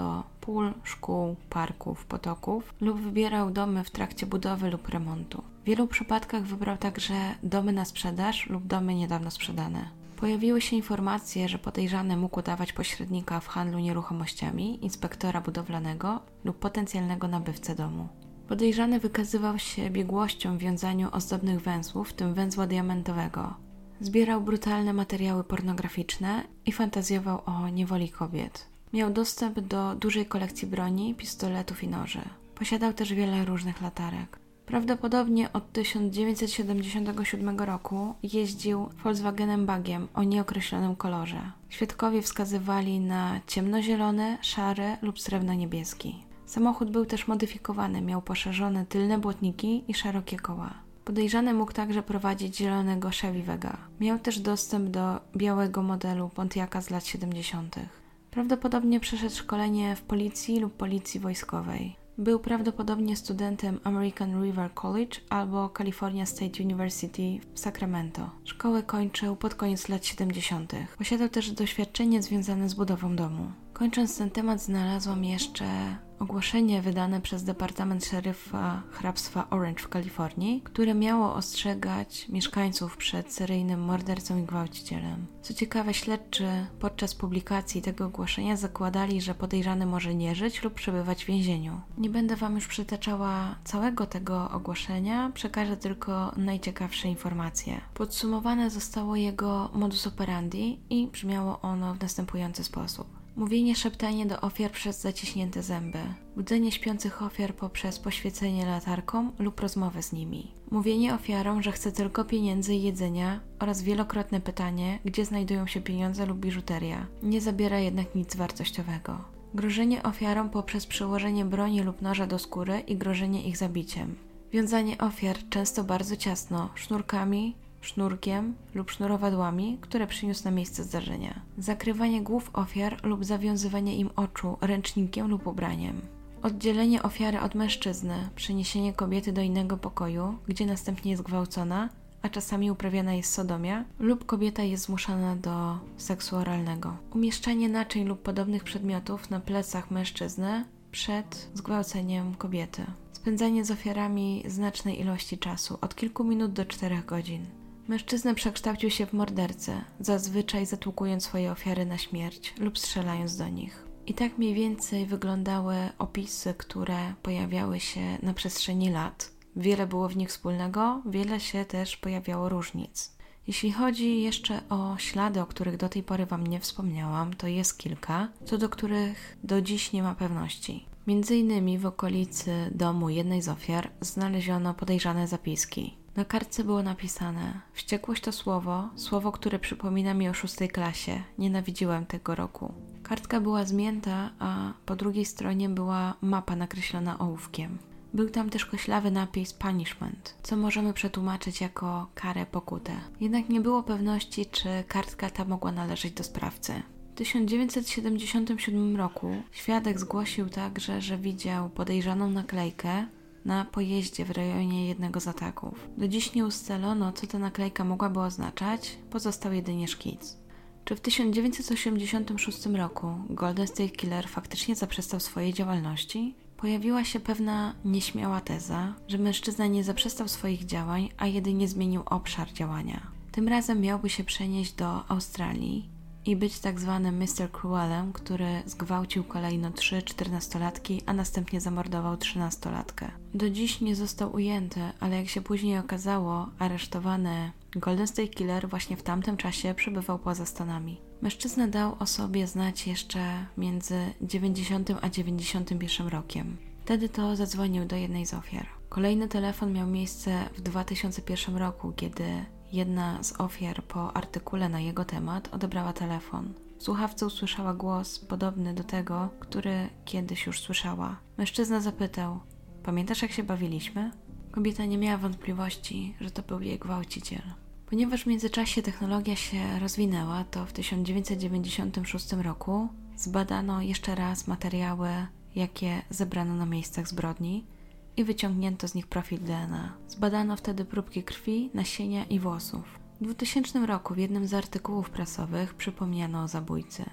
pól, szkół, parków, potoków lub wybierał domy w trakcie budowy lub remontu. W wielu przypadkach wybrał także domy na sprzedaż lub domy niedawno sprzedane. Pojawiły się informacje, że podejrzany mógł udawać pośrednika w handlu nieruchomościami, inspektora budowlanego lub potencjalnego nabywcę domu. Podejrzany wykazywał się biegłością w wiązaniu ozdobnych węzłów, w tym węzła diamentowego. Zbierał brutalne materiały pornograficzne i fantazjował o niewoli kobiet. Miał dostęp do dużej kolekcji broni, pistoletów i noży. Posiadał też wiele różnych latarek. Prawdopodobnie od tysiąc dziewięćset siedemdziesiątego siódmego roku jeździł Volkswagenem Bugiem o nieokreślonym kolorze. Świadkowie wskazywali na ciemnozielony, szary lub srebrno-niebieski. Samochód był też modyfikowany, miał poszerzone tylne błotniki i szerokie koła. Podejrzany mógł także prowadzić zielonego Chevy Vega. Miał też dostęp do białego modelu Pontiaca z lat siedemdziesiątych. Prawdopodobnie przeszedł szkolenie w policji lub policji wojskowej. Był prawdopodobnie studentem American River College albo California State University w Sacramento. Szkołę kończył pod koniec lat siedemdziesiątych. Posiadał też doświadczenie związane z budową domu. Kończąc ten temat, znalazłam jeszcze ogłoszenie wydane przez Departament Szeryfa Hrabstwa Orange w Kalifornii, które miało ostrzegać mieszkańców przed seryjnym mordercą i gwałcicielem. Co ciekawe, śledczy podczas publikacji tego ogłoszenia zakładali, że podejrzany może nie żyć lub przebywać w więzieniu. Nie będę Wam już przytaczała całego tego ogłoszenia, przekażę tylko najciekawsze informacje. Podsumowane zostało jego modus operandi i brzmiało ono w następujący sposób. Mówienie, szeptanie do ofiar przez zaciśnięte zęby. Budzenie śpiących ofiar poprzez poświecenie latarką lub rozmowę z nimi. Mówienie ofiarom, że chce tylko pieniędzy i jedzenia oraz wielokrotne pytanie, gdzie znajdują się pieniądze lub biżuteria. Nie zabiera jednak nic wartościowego. Grożenie ofiarom poprzez przyłożenie broni lub noża do skóry i grożenie ich zabiciem. Wiązanie ofiar, często bardzo ciasno, sznurkami, sznurkiem lub sznurowadłami, które przyniósł na miejsce zdarzenia. Zakrywanie głów ofiar lub zawiązywanie im oczu ręcznikiem lub ubraniem. Oddzielenie ofiary od mężczyzny, przeniesienie kobiety do innego pokoju, gdzie następnie jest gwałcona, a czasami uprawiana jest sodomia, lub kobieta jest zmuszana do seksu oralnego. Umieszczanie naczyń lub podobnych przedmiotów na plecach mężczyzny przed zgwałceniem kobiety. Spędzanie z ofiarami znacznej ilości czasu, od kilku minut do czterech godzin. Mężczyzna przekształcił się w mordercę, zazwyczaj zatłukując swoje ofiary na śmierć lub strzelając do nich. I tak mniej więcej wyglądały opisy, które pojawiały się na przestrzeni lat. Wiele było w nich wspólnego, wiele się też pojawiało różnic. Jeśli chodzi jeszcze o ślady, o których do tej pory Wam nie wspomniałam, to jest kilka, co do których do dziś nie ma pewności. Między innymi w okolicy domu jednej z ofiar znaleziono podejrzane zapiski. Na kartce było napisane: wściekłość to słowo, słowo, które przypomina mi o szóstej klasie. Nienawidziłem tego roku. Kartka była zmięta, a po drugiej stronie była mapa nakreślona ołówkiem. Był tam też koślawy napis punishment, co możemy przetłumaczyć jako karę pokutę. Jednak nie było pewności, czy kartka ta mogła należeć do sprawcy. W tysiąc dziewięćset siedemdziesiątym siódmym roku świadek zgłosił także, że widział podejrzaną naklejkę na pojeździe w rejonie jednego z ataków. Do dziś nie ustalono, co ta naklejka mogłaby oznaczać, pozostał jedynie szkic. Czy w tysiąc dziewięćset osiemdziesiątym szóstym roku Golden State Killer faktycznie zaprzestał swojej działalności? Pojawiła się pewna nieśmiała teza, że mężczyzna nie zaprzestał swoich działań, a jedynie zmienił obszar działania. Tym razem miałby się przenieść do Australii i być tak zwanym mister Cruelem, który zgwałcił kolejno trzy czternastolatki, a następnie zamordował trzynastolatkę. Do dziś nie został ujęty, ale jak się później okazało, aresztowany Golden State Killer właśnie w tamtym czasie przebywał poza Stanami. Mężczyzna dał o sobie znać jeszcze między dziewięćdziesiątym a dziewięćdziesiątym pierwszym rokiem. Wtedy to zadzwonił do jednej z ofiar. Kolejny telefon miał miejsce w dwa tysiące pierwszym roku, kiedy jedna z ofiar po artykule na jego temat odebrała telefon. W słuchawce usłyszała głos podobny do tego, który kiedyś już słyszała. Mężczyzna zapytał: pamiętasz, jak się bawiliśmy? Kobieta nie miała wątpliwości, że to był jej gwałciciel. Ponieważ w międzyczasie technologia się rozwinęła, to w tysiąc dziewięćset dziewięćdziesiątym szóstym roku zbadano jeszcze raz materiały, jakie zebrano na miejscach zbrodni i wyciągnięto z nich profil D N A. Zbadano wtedy próbki krwi, nasienia i włosów. W dwutysięcznym roku w jednym z artykułów prasowych przypomniano o zabójcy.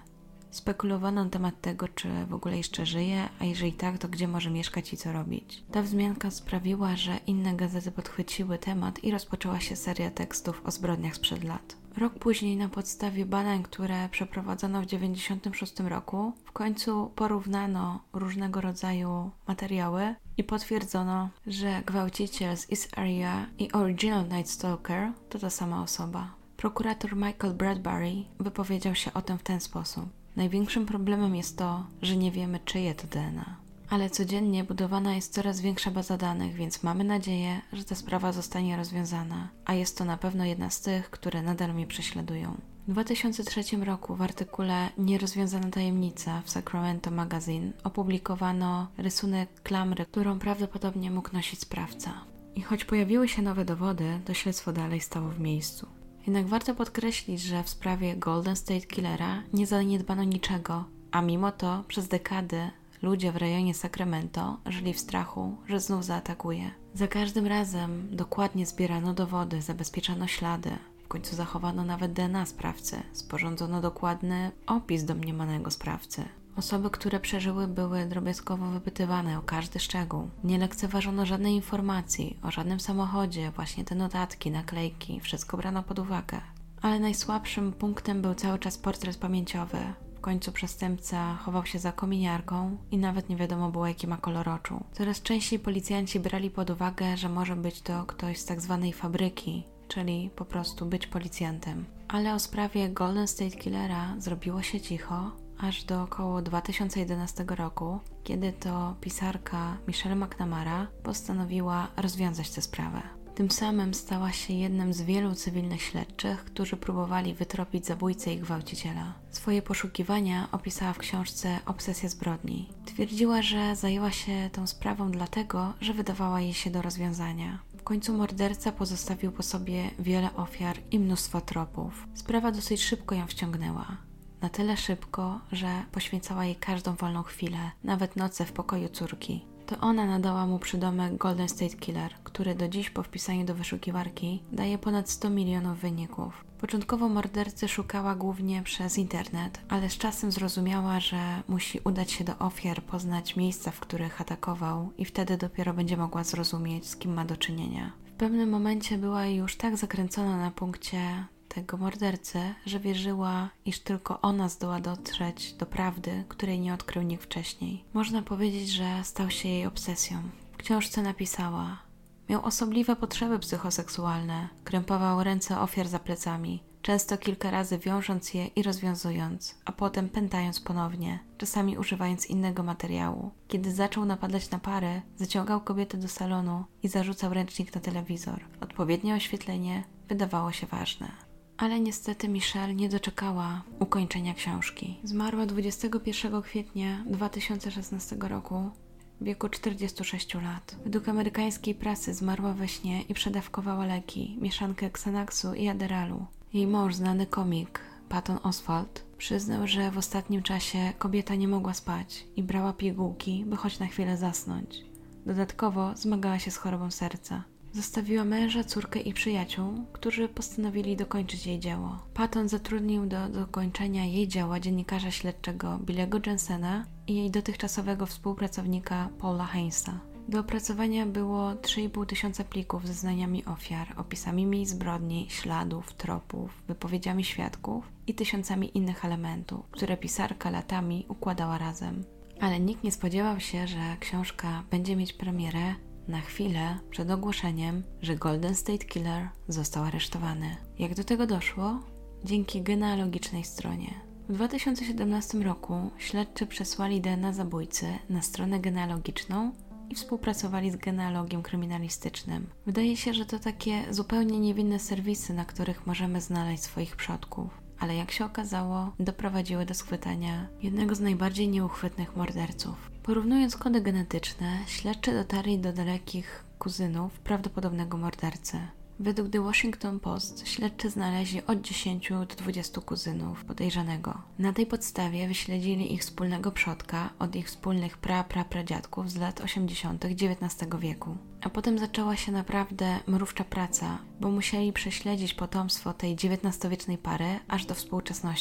Spekulowano na temat tego, czy w ogóle jeszcze żyje, a jeżeli tak, to gdzie może mieszkać i co robić. Ta wzmianka sprawiła, że inne gazety podchwyciły temat i rozpoczęła się seria tekstów o zbrodniach sprzed lat. Rok później, na podstawie badań, które przeprowadzono w dziewięćdziesiątym szóstym roku, w końcu porównano różnego rodzaju materiały i potwierdzono, że gwałciciel z East Area i Original Night Stalker to ta sama osoba. Prokurator Michael Bradbury wypowiedział się o tym w ten sposób. Największym problemem jest to, że nie wiemy, czyje to D N A. Ale codziennie budowana jest coraz większa baza danych, więc mamy nadzieję, że ta sprawa zostanie rozwiązana, a jest to na pewno jedna z tych, które nadal mnie prześladują. W dwa tysiące trzecim roku w artykule Nierozwiązana tajemnica w Sacramento Magazine opublikowano rysunek klamry, którą prawdopodobnie mógł nosić sprawca. I choć pojawiły się nowe dowody, to śledztwo dalej stało w miejscu. Jednak warto podkreślić, że w sprawie Golden State Killera nie zaniedbano niczego, a mimo to przez dekady ludzie w rejonie Sacramento żyli w strachu, że znów zaatakuje. Za każdym razem dokładnie zbierano dowody, zabezpieczano ślady. W końcu zachowano nawet D N A sprawcy, sporządzono dokładny opis domniemanego sprawcy. Osoby, które przeżyły, były drobiazgowo wypytywane o każdy szczegół. Nie lekceważono żadnej informacji o żadnym samochodzie, właśnie te notatki, naklejki, wszystko brano pod uwagę. Ale najsłabszym punktem był cały czas portret pamięciowy. W końcu przestępca chował się za kominiarką i nawet nie wiadomo było, jaki ma kolor oczu. Coraz częściej policjanci brali pod uwagę, że może być to ktoś z tak zwanej fabryki, czyli po prostu być policjantem. Ale o sprawie Golden State Killera zrobiło się cicho, aż do około dwa tysiące jedenastego roku, kiedy to pisarka Michelle McNamara postanowiła rozwiązać tę sprawę. Tym samym stała się jednym z wielu cywilnych śledczych, którzy próbowali wytropić zabójcę i gwałciciela. Swoje poszukiwania opisała w książce Obsesja zbrodni. Twierdziła, że zajęła się tą sprawą dlatego, że wydawała jej się do rozwiązania. W końcu morderca pozostawił po sobie wiele ofiar i mnóstwo tropów. Sprawa dosyć szybko ją wciągnęła. Na tyle szybko, że poświęcała jej każdą wolną chwilę, nawet noce w pokoju córki. To ona nadała mu przydomek Golden State Killer, który do dziś po wpisaniu do wyszukiwarki daje ponad sto milionów wyników. Początkowo mordercy szukała głównie przez internet, ale z czasem zrozumiała, że musi udać się do ofiar, poznać miejsca, w których atakował i wtedy dopiero będzie mogła zrozumieć, z kim ma do czynienia. W pewnym momencie była już tak zakręcona na punkcie tego mordercy, że wierzyła, iż tylko ona zdoła dotrzeć do prawdy, której nie odkrył nikt wcześniej. Można powiedzieć, że stał się jej obsesją. W książce napisała: miał osobliwe potrzeby psychoseksualne, krępował ręce ofiar za plecami, często kilka razy wiążąc je i rozwiązując, a potem pętając ponownie, czasami używając innego materiału. Kiedy zaczął napadać na pary, zaciągał kobiety do salonu i zarzucał ręcznik na telewizor. Odpowiednie oświetlenie wydawało się ważne. Ale niestety Michelle nie doczekała ukończenia książki. Zmarła dwudziestego pierwszego kwietnia dwa tysiące szesnastego roku w wieku czterdziestu sześciu lat. Według amerykańskiej prasy zmarła we śnie i przedawkowała leki, mieszankę Xanaxu i Adderallu. Jej mąż, znany komik Patton Oswalt, przyznał, że w ostatnim czasie kobieta nie mogła spać i brała pigułki, by choć na chwilę zasnąć. Dodatkowo zmagała się z chorobą serca. Zostawiła męża, córkę i przyjaciół, którzy postanowili dokończyć jej dzieło. Patton zatrudnił do dokończenia jej dzieła dziennikarza śledczego Billy'ego Jensena i jej dotychczasowego współpracownika Paula Heinza. Do opracowania było trzy i pół tysiąca plików ze zeznaniami ofiar, opisami miejsc zbrodni, śladów, tropów, wypowiedziami świadków i tysiącami innych elementów, które pisarka latami układała razem. Ale nikt nie spodziewał się, że książka będzie mieć premierę na chwilę przed ogłoszeniem, że Golden State Killer został aresztowany. Jak do tego doszło? Dzięki genealogicznej stronie. W dwa tysiące siedemnastym roku śledczy przesłali D N A zabójcy na stronę genealogiczną i współpracowali z genealogiem kryminalistycznym. Wydaje się, że to takie zupełnie niewinne serwisy, na których możemy znaleźć swoich przodków. Ale jak się okazało, doprowadziły do schwytania jednego z najbardziej nieuchwytnych morderców. Porównując kody genetyczne, śledczy dotarli do dalekich kuzynów prawdopodobnego mordercy. Według The Washington Post śledczy znaleźli od dziesięciu do dwudziestu kuzynów podejrzanego. Na tej podstawie wyśledzili ich wspólnego przodka od ich wspólnych pra-pra-pradziadków z lat osiemdziesiątych dziewiętnastego wieku. A potem zaczęła się naprawdę mrówcza praca, bo musieli prześledzić potomstwo tej dziewiętnastowiecznej pary aż do współczesności.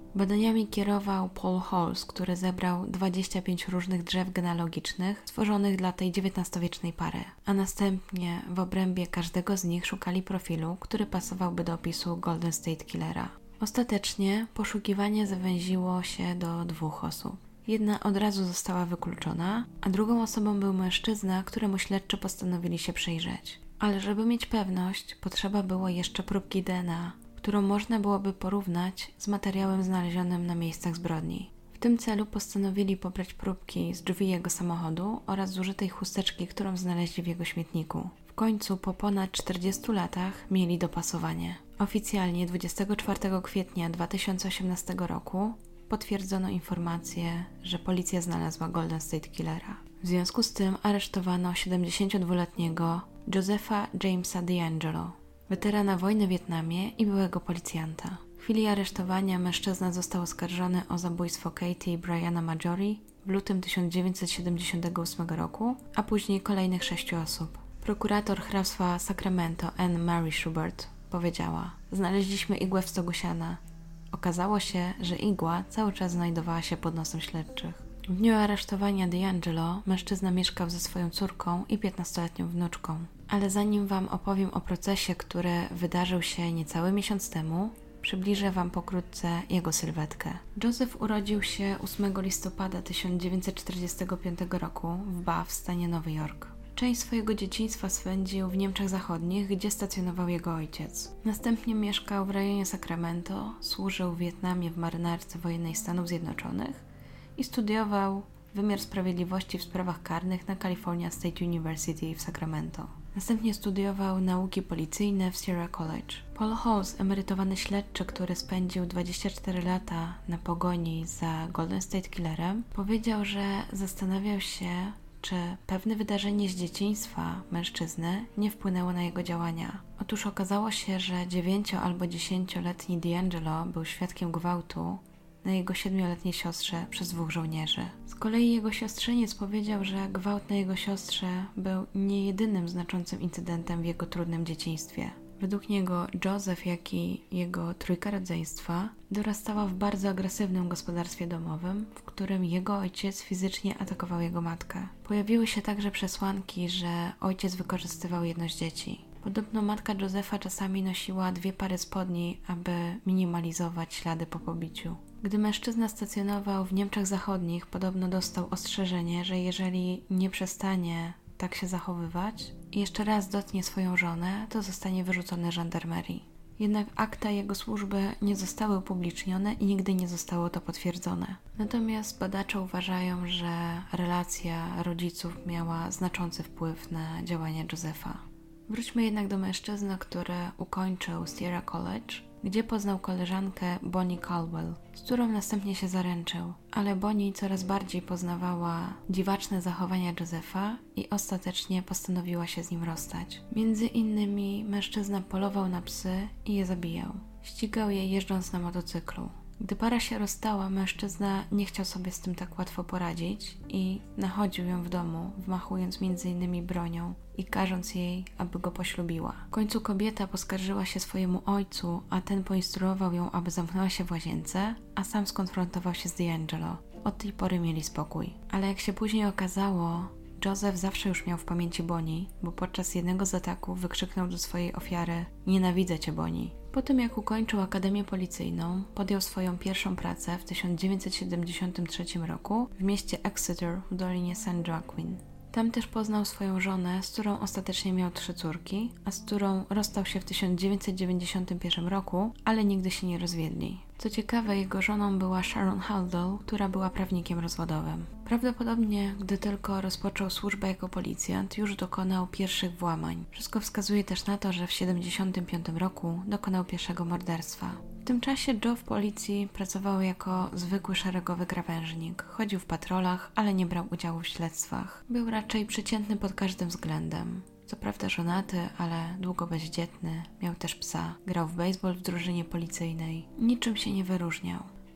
Badaniami kierował Paul Halls, który zebrał dwadzieścia pięć różnych drzew genealogicznych stworzonych dla tej dziewiętnastowiecznej pary, a następnie w obrębie każdego z nich szukali profilu, który pasowałby do opisu Golden State Killera. Ostatecznie poszukiwanie zawęziło się do dwóch osób. Jedna od razu została wykluczona, a drugą osobą był mężczyzna, któremu śledczy postanowili się przyjrzeć. Ale żeby mieć pewność, potrzeba było jeszcze próbki D N A, którą można byłoby porównać z materiałem znalezionym na miejscach zbrodni. W tym celu postanowili pobrać próbki z drzwi jego samochodu oraz zużytej chusteczki, którą znaleźli w jego śmietniku. W końcu po ponad czterdziestu latach mieli dopasowanie. Oficjalnie dwudziestego czwartego kwietnia dwa tysiące osiemnastego roku potwierdzono informację, że policja znalazła Golden State Killera. W związku z tym aresztowano siedemdziesięciodwuletniego Josepha Jamesa DeAngelo, weterana wojny w Wietnamie i byłego policjanta. W chwili aresztowania mężczyzna został oskarżony o zabójstwo Katie i Briana Marjorie w lutym tysiąc dziewięćset siedemdziesiątego ósmego roku, a później kolejnych sześciu osób. Prokurator hrabstwa Sacramento Anne Mary Schubert powiedziała: znaleźliśmy igłę w stogu siana. Okazało się, że igła cały czas znajdowała się pod nosem śledczych. W dniu aresztowania DeAngelo mężczyzna mieszkał ze swoją córką i piętnastoletnią wnuczką. Ale zanim Wam opowiem o procesie, który wydarzył się niecały miesiąc temu, przybliżę Wam pokrótce jego sylwetkę. Joseph urodził się ósmego listopada tysiąc dziewięćset czterdziestego piątego roku w Bath w stanie Nowy Jork. Część swojego dzieciństwa spędził w Niemczech Zachodnich, gdzie stacjonował jego ojciec. Następnie mieszkał w rejonie Sacramento, służył w Wietnamie w marynarce wojennej Stanów Zjednoczonych i studiował wymiar sprawiedliwości w sprawach karnych na California State University w Sacramento. Następnie studiował nauki policyjne w Sierra College. Paul Halls, emerytowany śledczy, który spędził dwadzieścia cztery lata na pogoni za Golden State Killerem, powiedział, że zastanawiał się, czy pewne wydarzenie z dzieciństwa mężczyzny nie wpłynęło na jego działania. Otóż okazało się, że dziewięcio- albo dziesięcioletni DeAngelo był świadkiem gwałtu na jego siedmioletniej siostrze przez dwóch żołnierzy. Z kolei jego siostrzeniec powiedział, że gwałt na jego siostrze był nie jedynym znaczącym incydentem w jego trudnym dzieciństwie. Według niego Joseph, jak i jego trójka rodzeństwa dorastała w bardzo agresywnym gospodarstwie domowym, w którym jego ojciec fizycznie atakował jego matkę. Pojawiły się także przesłanki, że ojciec wykorzystywał jedno z dzieci. Podobno matka Josepha czasami nosiła dwie pary spodni, aby minimalizować ślady po pobiciu. Gdy mężczyzna stacjonował w Niemczech Zachodnich, podobno dostał ostrzeżenie, że jeżeli nie przestanie tak się zachowywać i jeszcze raz dotknie swoją żonę, to zostanie wyrzucony żandarmerii. Jednak akta jego służby nie zostały upublicznione i nigdy nie zostało to potwierdzone. Natomiast badacze uważają, że relacja rodziców miała znaczący wpływ na działania Josepha. Wróćmy jednak do mężczyzny, który ukończył Sierra College, gdzie poznał koleżankę Bonnie Caldwell, z którą następnie się zaręczył. Ale Bonnie coraz bardziej poznawała dziwaczne zachowania Josepha i ostatecznie postanowiła się z nim rozstać. Między innymi mężczyzna polował na psy i je zabijał. Ścigał je jeżdżąc na motocyklu. Gdy para się rozstała, mężczyzna nie chciał sobie z tym tak łatwo poradzić i nachodził ją w domu, wmachując między innymi bronią i każąc jej, aby go poślubiła. W końcu kobieta poskarżyła się swojemu ojcu, a ten poinstruował ją, aby zamknęła się w łazience, a sam skonfrontował się z DeAngelo. Od tej pory mieli spokój. Ale jak się później okazało, Joseph zawsze już miał w pamięci Bonnie, bo podczas jednego z ataków wykrzyknął do swojej ofiary: „Nienawidzę cię, Bonnie”. Po tym jak ukończył Akademię Policyjną, podjął swoją pierwszą pracę w tysiąc dziewięćset siedemdziesiątym trzecim roku w mieście Exeter w Dolinie Saint Joaquin. Tam też poznał swoją żonę, z którą ostatecznie miał trzy córki, a z którą rozstał się w tysiąc dziewięćset dziewięćdziesiątym pierwszym roku, ale nigdy się nie rozwiedli. Co ciekawe, jego żoną była Sharon Haldell, która była prawnikiem rozwodowym. Prawdopodobnie, gdy tylko rozpoczął służbę jako policjant, już dokonał pierwszych włamań. Wszystko wskazuje też na to, że w siedemdziesiątym piątym roku dokonał pierwszego morderstwa. W tym czasie Joe w policji pracował jako zwykły szeregowy krawężnik. Chodził w patrolach, ale nie brał udziału w śledztwach. Był raczej przeciętny pod każdym względem. Co prawda żonaty, ale długo bezdzietny, miał też psa. Grał w baseball w drużynie policyjnej. Niczym się nie wyróżniał.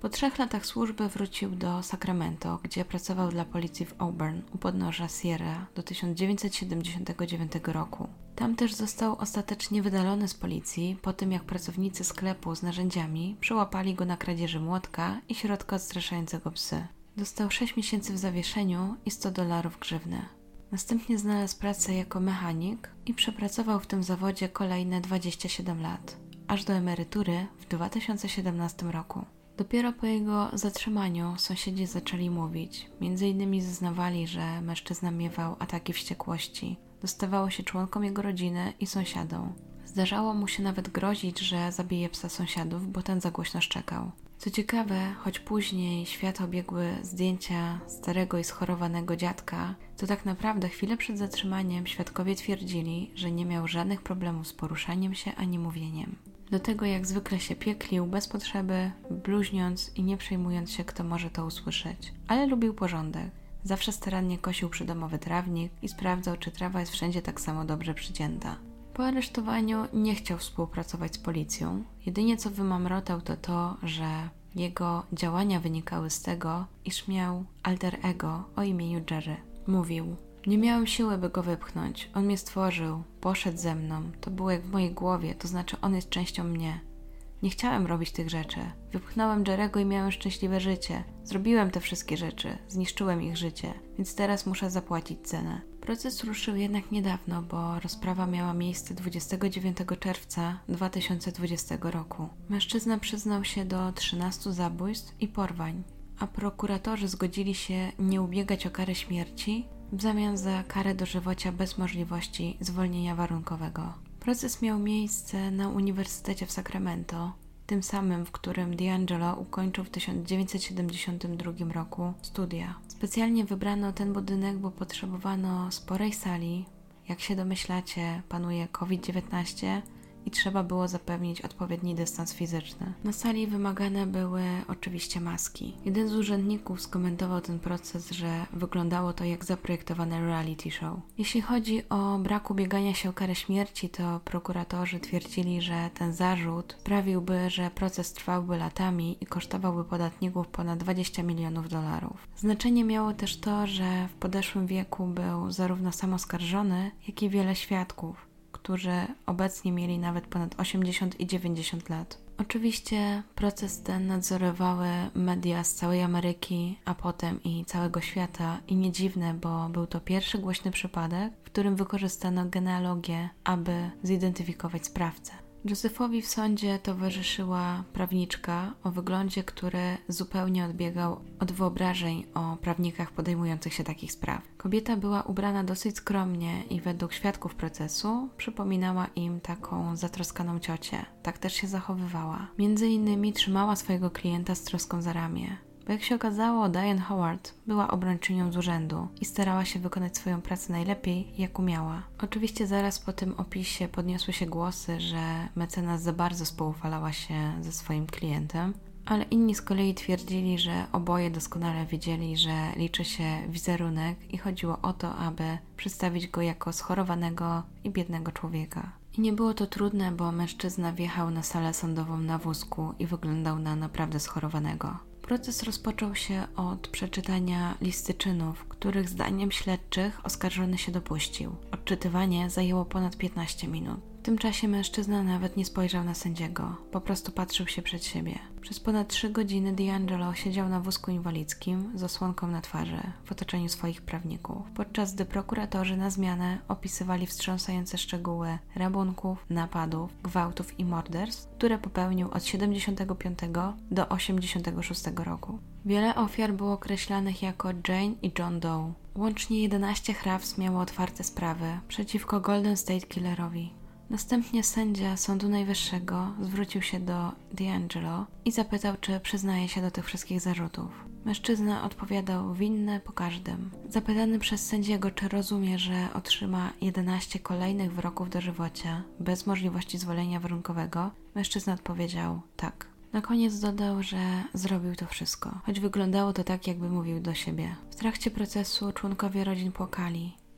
Po trzech latach służby wrócił do Sacramento, gdzie pracował dla policji w Auburn u podnóża Sierra do tysiąc dziewięćset siedemdziesiątego dziewiątego roku. Tam też został ostatecznie wydalony z policji po tym, jak pracownicy sklepu z narzędziami przyłapali go na kradzieży młotka i środka odstraszającego psy. Dostał sześć miesięcy w zawieszeniu i sto dolarów grzywny. Następnie znalazł pracę jako mechanik i przepracował w tym zawodzie kolejne dwadzieścia siedem lat, aż do emerytury w dwa tysiące siedemnastym roku. Dopiero po jego zatrzymaniu sąsiedzi zaczęli mówić. Między innymi zeznawali, że mężczyzna miewał ataki wściekłości. Dostawało się członkom jego rodziny i sąsiadom. Zdarzało mu się nawet grozić, że zabije psa sąsiadów, bo ten za głośno szczekał. Co ciekawe, choć później świat obiegły zdjęcia starego i schorowanego dziadka, to tak naprawdę chwilę przed zatrzymaniem świadkowie twierdzili, że nie miał żadnych problemów z poruszaniem się ani mówieniem. Do tego jak zwykle się pieklił bez potrzeby, bluźniąc i nie przejmując się, kto może to usłyszeć. Ale lubił porządek. Zawsze starannie kosił przydomowy trawnik i sprawdzał, czy trawa jest wszędzie tak samo dobrze przycięta. Po aresztowaniu nie chciał współpracować z policją. Jedynie co wymamrotał to to, że jego działania wynikały z tego, iż miał alter ego o imieniu Jerry. Mówił: nie miałem siły, by go wypchnąć. On mnie stworzył, poszedł ze mną. To było jak w mojej głowie, to znaczy on jest częścią mnie. Nie chciałem robić tych rzeczy. Wypchnąłem Jerego i miałem szczęśliwe życie. Zrobiłem te wszystkie rzeczy, zniszczyłem ich życie, więc teraz muszę zapłacić cenę. Proces ruszył jednak niedawno, bo rozprawa miała miejsce dwudziestego dziewiątego czerwca dwa tysiące dwudziestego roku. Mężczyzna przyznał się do trzynastu zabójstw i porwań, a prokuratorzy zgodzili się nie ubiegać o karę śmierci w zamian za karę dożywocia bez możliwości zwolnienia warunkowego. Proces miał miejsce na Uniwersytecie w Sacramento, tym samym, w którym D'Angelo ukończył w tysiąc dziewięćset siedemdziesiątym drugim roku studia. Specjalnie wybrano ten budynek, bo potrzebowano sporej sali. Jak się domyślacie, panuje COVID dziewiętnaście i trzeba było zapewnić odpowiedni dystans fizyczny. Na sali wymagane były oczywiście maski. Jeden z urzędników skomentował ten proces, że wyglądało to jak zaprojektowane reality show. Jeśli chodzi o brak ubiegania się o karę śmierci, to prokuratorzy twierdzili, że ten zarzut sprawiłby, że proces trwałby latami i kosztowałby podatników ponad dwadzieścia milionów dolarów. Znaczenie miało też to, że w podeszłym wieku był zarówno sam oskarżony, jak i wiele świadków, którzy obecnie mieli nawet ponad osiemdziesiąt i dziewięćdziesiąt lat. Oczywiście proces ten nadzorowały media z całej Ameryki, a potem i całego świata i nie dziwne, bo był to pierwszy głośny przypadek, w którym wykorzystano genealogię, aby zidentyfikować sprawcę. Josephowi w sądzie towarzyszyła prawniczka o wyglądzie, który zupełnie odbiegał od wyobrażeń o prawnikach podejmujących się takich spraw. Kobieta była ubrana dosyć skromnie i według świadków procesu przypominała im taką zatroskaną ciocię. Tak też się zachowywała. Między innymi trzymała swojego klienta z troską za ramię. Bo jak się okazało, Diane Howard była obrończynią z urzędu i starała się wykonać swoją pracę najlepiej, jak umiała. Oczywiście zaraz po tym opisie podniosły się głosy, że mecenas za bardzo spoufalała się ze swoim klientem, ale inni z kolei twierdzili, że oboje doskonale wiedzieli, że liczy się wizerunek i chodziło o to, aby przedstawić go jako schorowanego i biednego człowieka. I nie było to trudne, bo mężczyzna wjechał na salę sądową na wózku i wyglądał na naprawdę schorowanego. Proces rozpoczął się od przeczytania listy czynów, których zdaniem śledczych oskarżony się dopuścił. Odczytywanie zajęło ponad piętnaście minut. W tym czasie mężczyzna nawet nie spojrzał na sędziego, po prostu patrzył się przed siebie. Przez ponad trzy godziny D'Angelo siedział na wózku inwalidzkim z osłonką na twarzy, w otoczeniu swoich prawników, podczas gdy prokuratorzy na zmianę opisywali wstrząsające szczegóły rabunków, napadów, gwałtów i morderstw, które popełnił od siedemdziesiątego piątego do osiemdziesiątego szóstego roku. Wiele ofiar było określanych jako Jane i John Doe. Łącznie jedenaście hrabstw miało otwarte sprawy przeciwko Golden State Killerowi. Następnie sędzia Sądu Najwyższego zwrócił się do D'Angelo i zapytał, czy przyznaje się do tych wszystkich zarzutów. Mężczyzna odpowiadał winny po każdym. Zapytany przez sędziego, czy rozumie, że otrzyma jedenaście kolejnych wyroków dożywocia bez możliwości zwolnienia warunkowego, mężczyzna odpowiedział tak. Na koniec dodał, że zrobił to wszystko, choć wyglądało to tak, jakby mówił do siebie. W trakcie procesu członkowie rodzin płakali.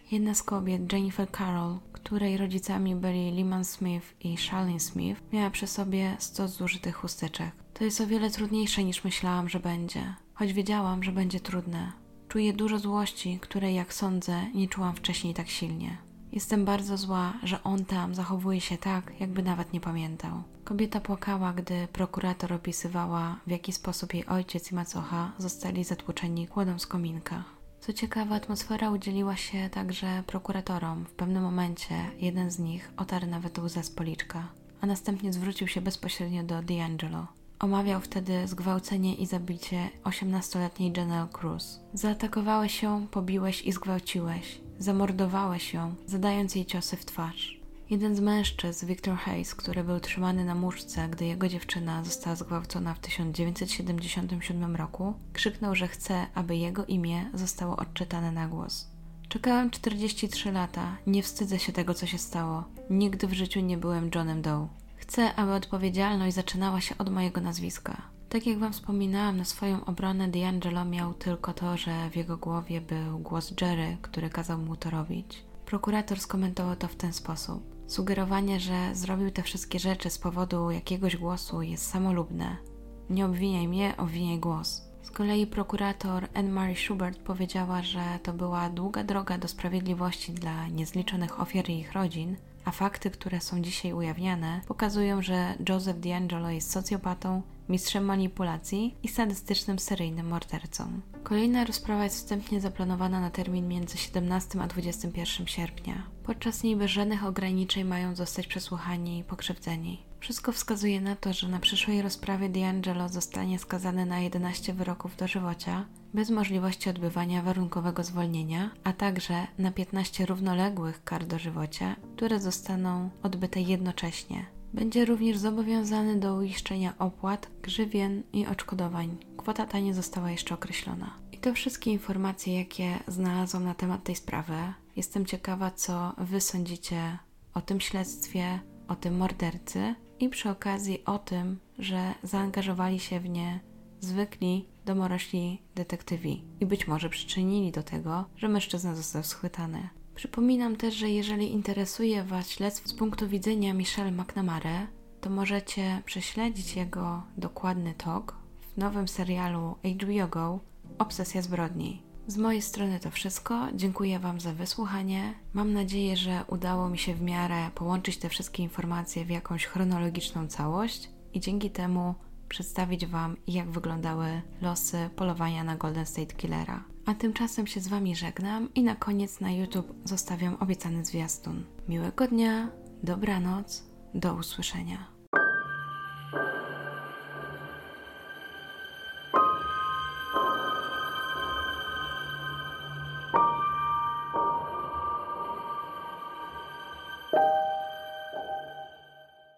Jedna z kobiet, Jennifer Carroll, której rodzicami byli Lyman Smith i Charlene Smith, miała przy sobie sto zużytych chusteczek. To jest o wiele trudniejsze niż myślałam, że będzie. Choć wiedziałam, że będzie trudne. Czuję dużo złości, której, jak sądzę, nie czułam wcześniej tak silnie. Jestem bardzo zła, że on tam zachowuje się tak, jakby nawet nie pamiętał. Kobieta płakała, gdy prokurator opisywała, w jaki sposób jej ojciec i macocha zostali zatłuczeni kłodą z kominka. Co ciekawe, atmosfera udzieliła się także prokuratorom. W pewnym momencie jeden z nich otarł nawet łzę z policzka, a następnie zwrócił się bezpośrednio do D'Angelo. Omawiał wtedy zgwałcenie i zabicie osiemnastoletniej Janelle Cruz. Zaatakowałeś ją, pobiłeś i zgwałciłeś. Zamordowałeś ją, zadając jej ciosy w twarz. Jeden z mężczyzn, Victor Hayes, który był trzymany na muszce, gdy jego dziewczyna została zgwałcona w tysiąc dziewięćset siedemdziesiątym siódmym roku, krzyknął, że chce, aby jego imię zostało odczytane na głos. Czekałem czterdzieści trzy lata, nie wstydzę się tego, co się stało. Nigdy w życiu nie byłem Johnem Doe. Chcę, aby odpowiedzialność zaczynała się od mojego nazwiska. Tak jak wam wspominałam, na swoją obronę D'Angelo miał tylko to, że w jego głowie był głos Jerry, który kazał mu to robić. Prokurator skomentował to w ten sposób. Sugerowanie, że zrobił te wszystkie rzeczy z powodu jakiegoś głosu jest samolubne. Nie obwiniaj mnie, obwiniaj głos. Z kolei prokurator Anne Marie Schubert powiedziała, że to była długa droga do sprawiedliwości dla niezliczonych ofiar i ich rodzin, a fakty, które są dzisiaj ujawniane, pokazują, że Joseph D'Angelo jest socjopatą, mistrzem manipulacji i sadystycznym seryjnym mordercą. Kolejna rozprawa jest wstępnie zaplanowana na termin między siedemnastego a dwudziestego pierwszego sierpnia. Podczas niej bez żadnych ograniczeń mają zostać przesłuchani i pokrzywdzeni. Wszystko wskazuje na to, że na przyszłej rozprawie D'Angelo zostanie skazany na jedenaście wyroków dożywocia, bez możliwości odbywania warunkowego zwolnienia, a także na piętnaście równoległych kar dożywocia, które zostaną odbyte jednocześnie. Będzie również zobowiązany do uiszczenia opłat, grzywien i odszkodowań. Kwota ta nie została jeszcze określona. I to wszystkie informacje, jakie znalazłam na temat tej sprawy. Jestem ciekawa, co wy sądzicie o tym śledztwie, o tym mordercy i przy okazji o tym, że zaangażowali się w nie zwykli, domorośli detektywi i być może przyczynili do tego, że mężczyzna został schwytany. Przypominam też, że jeżeli interesuje was śledztwo z punktu widzenia Michelle McNamara, to możecie prześledzić jego dokładny tok w nowym serialu H B O Go Obsesja zbrodni. Z mojej strony to wszystko. Dziękuję wam za wysłuchanie. Mam nadzieję, że udało mi się w miarę połączyć te wszystkie informacje w jakąś chronologiczną całość i dzięki temu przedstawić wam, jak wyglądały losy polowania na Golden State Killera. A tymczasem się z wami żegnam i na koniec na YouTube zostawiam obiecany zwiastun. Miłego dnia, dobranoc, do usłyszenia.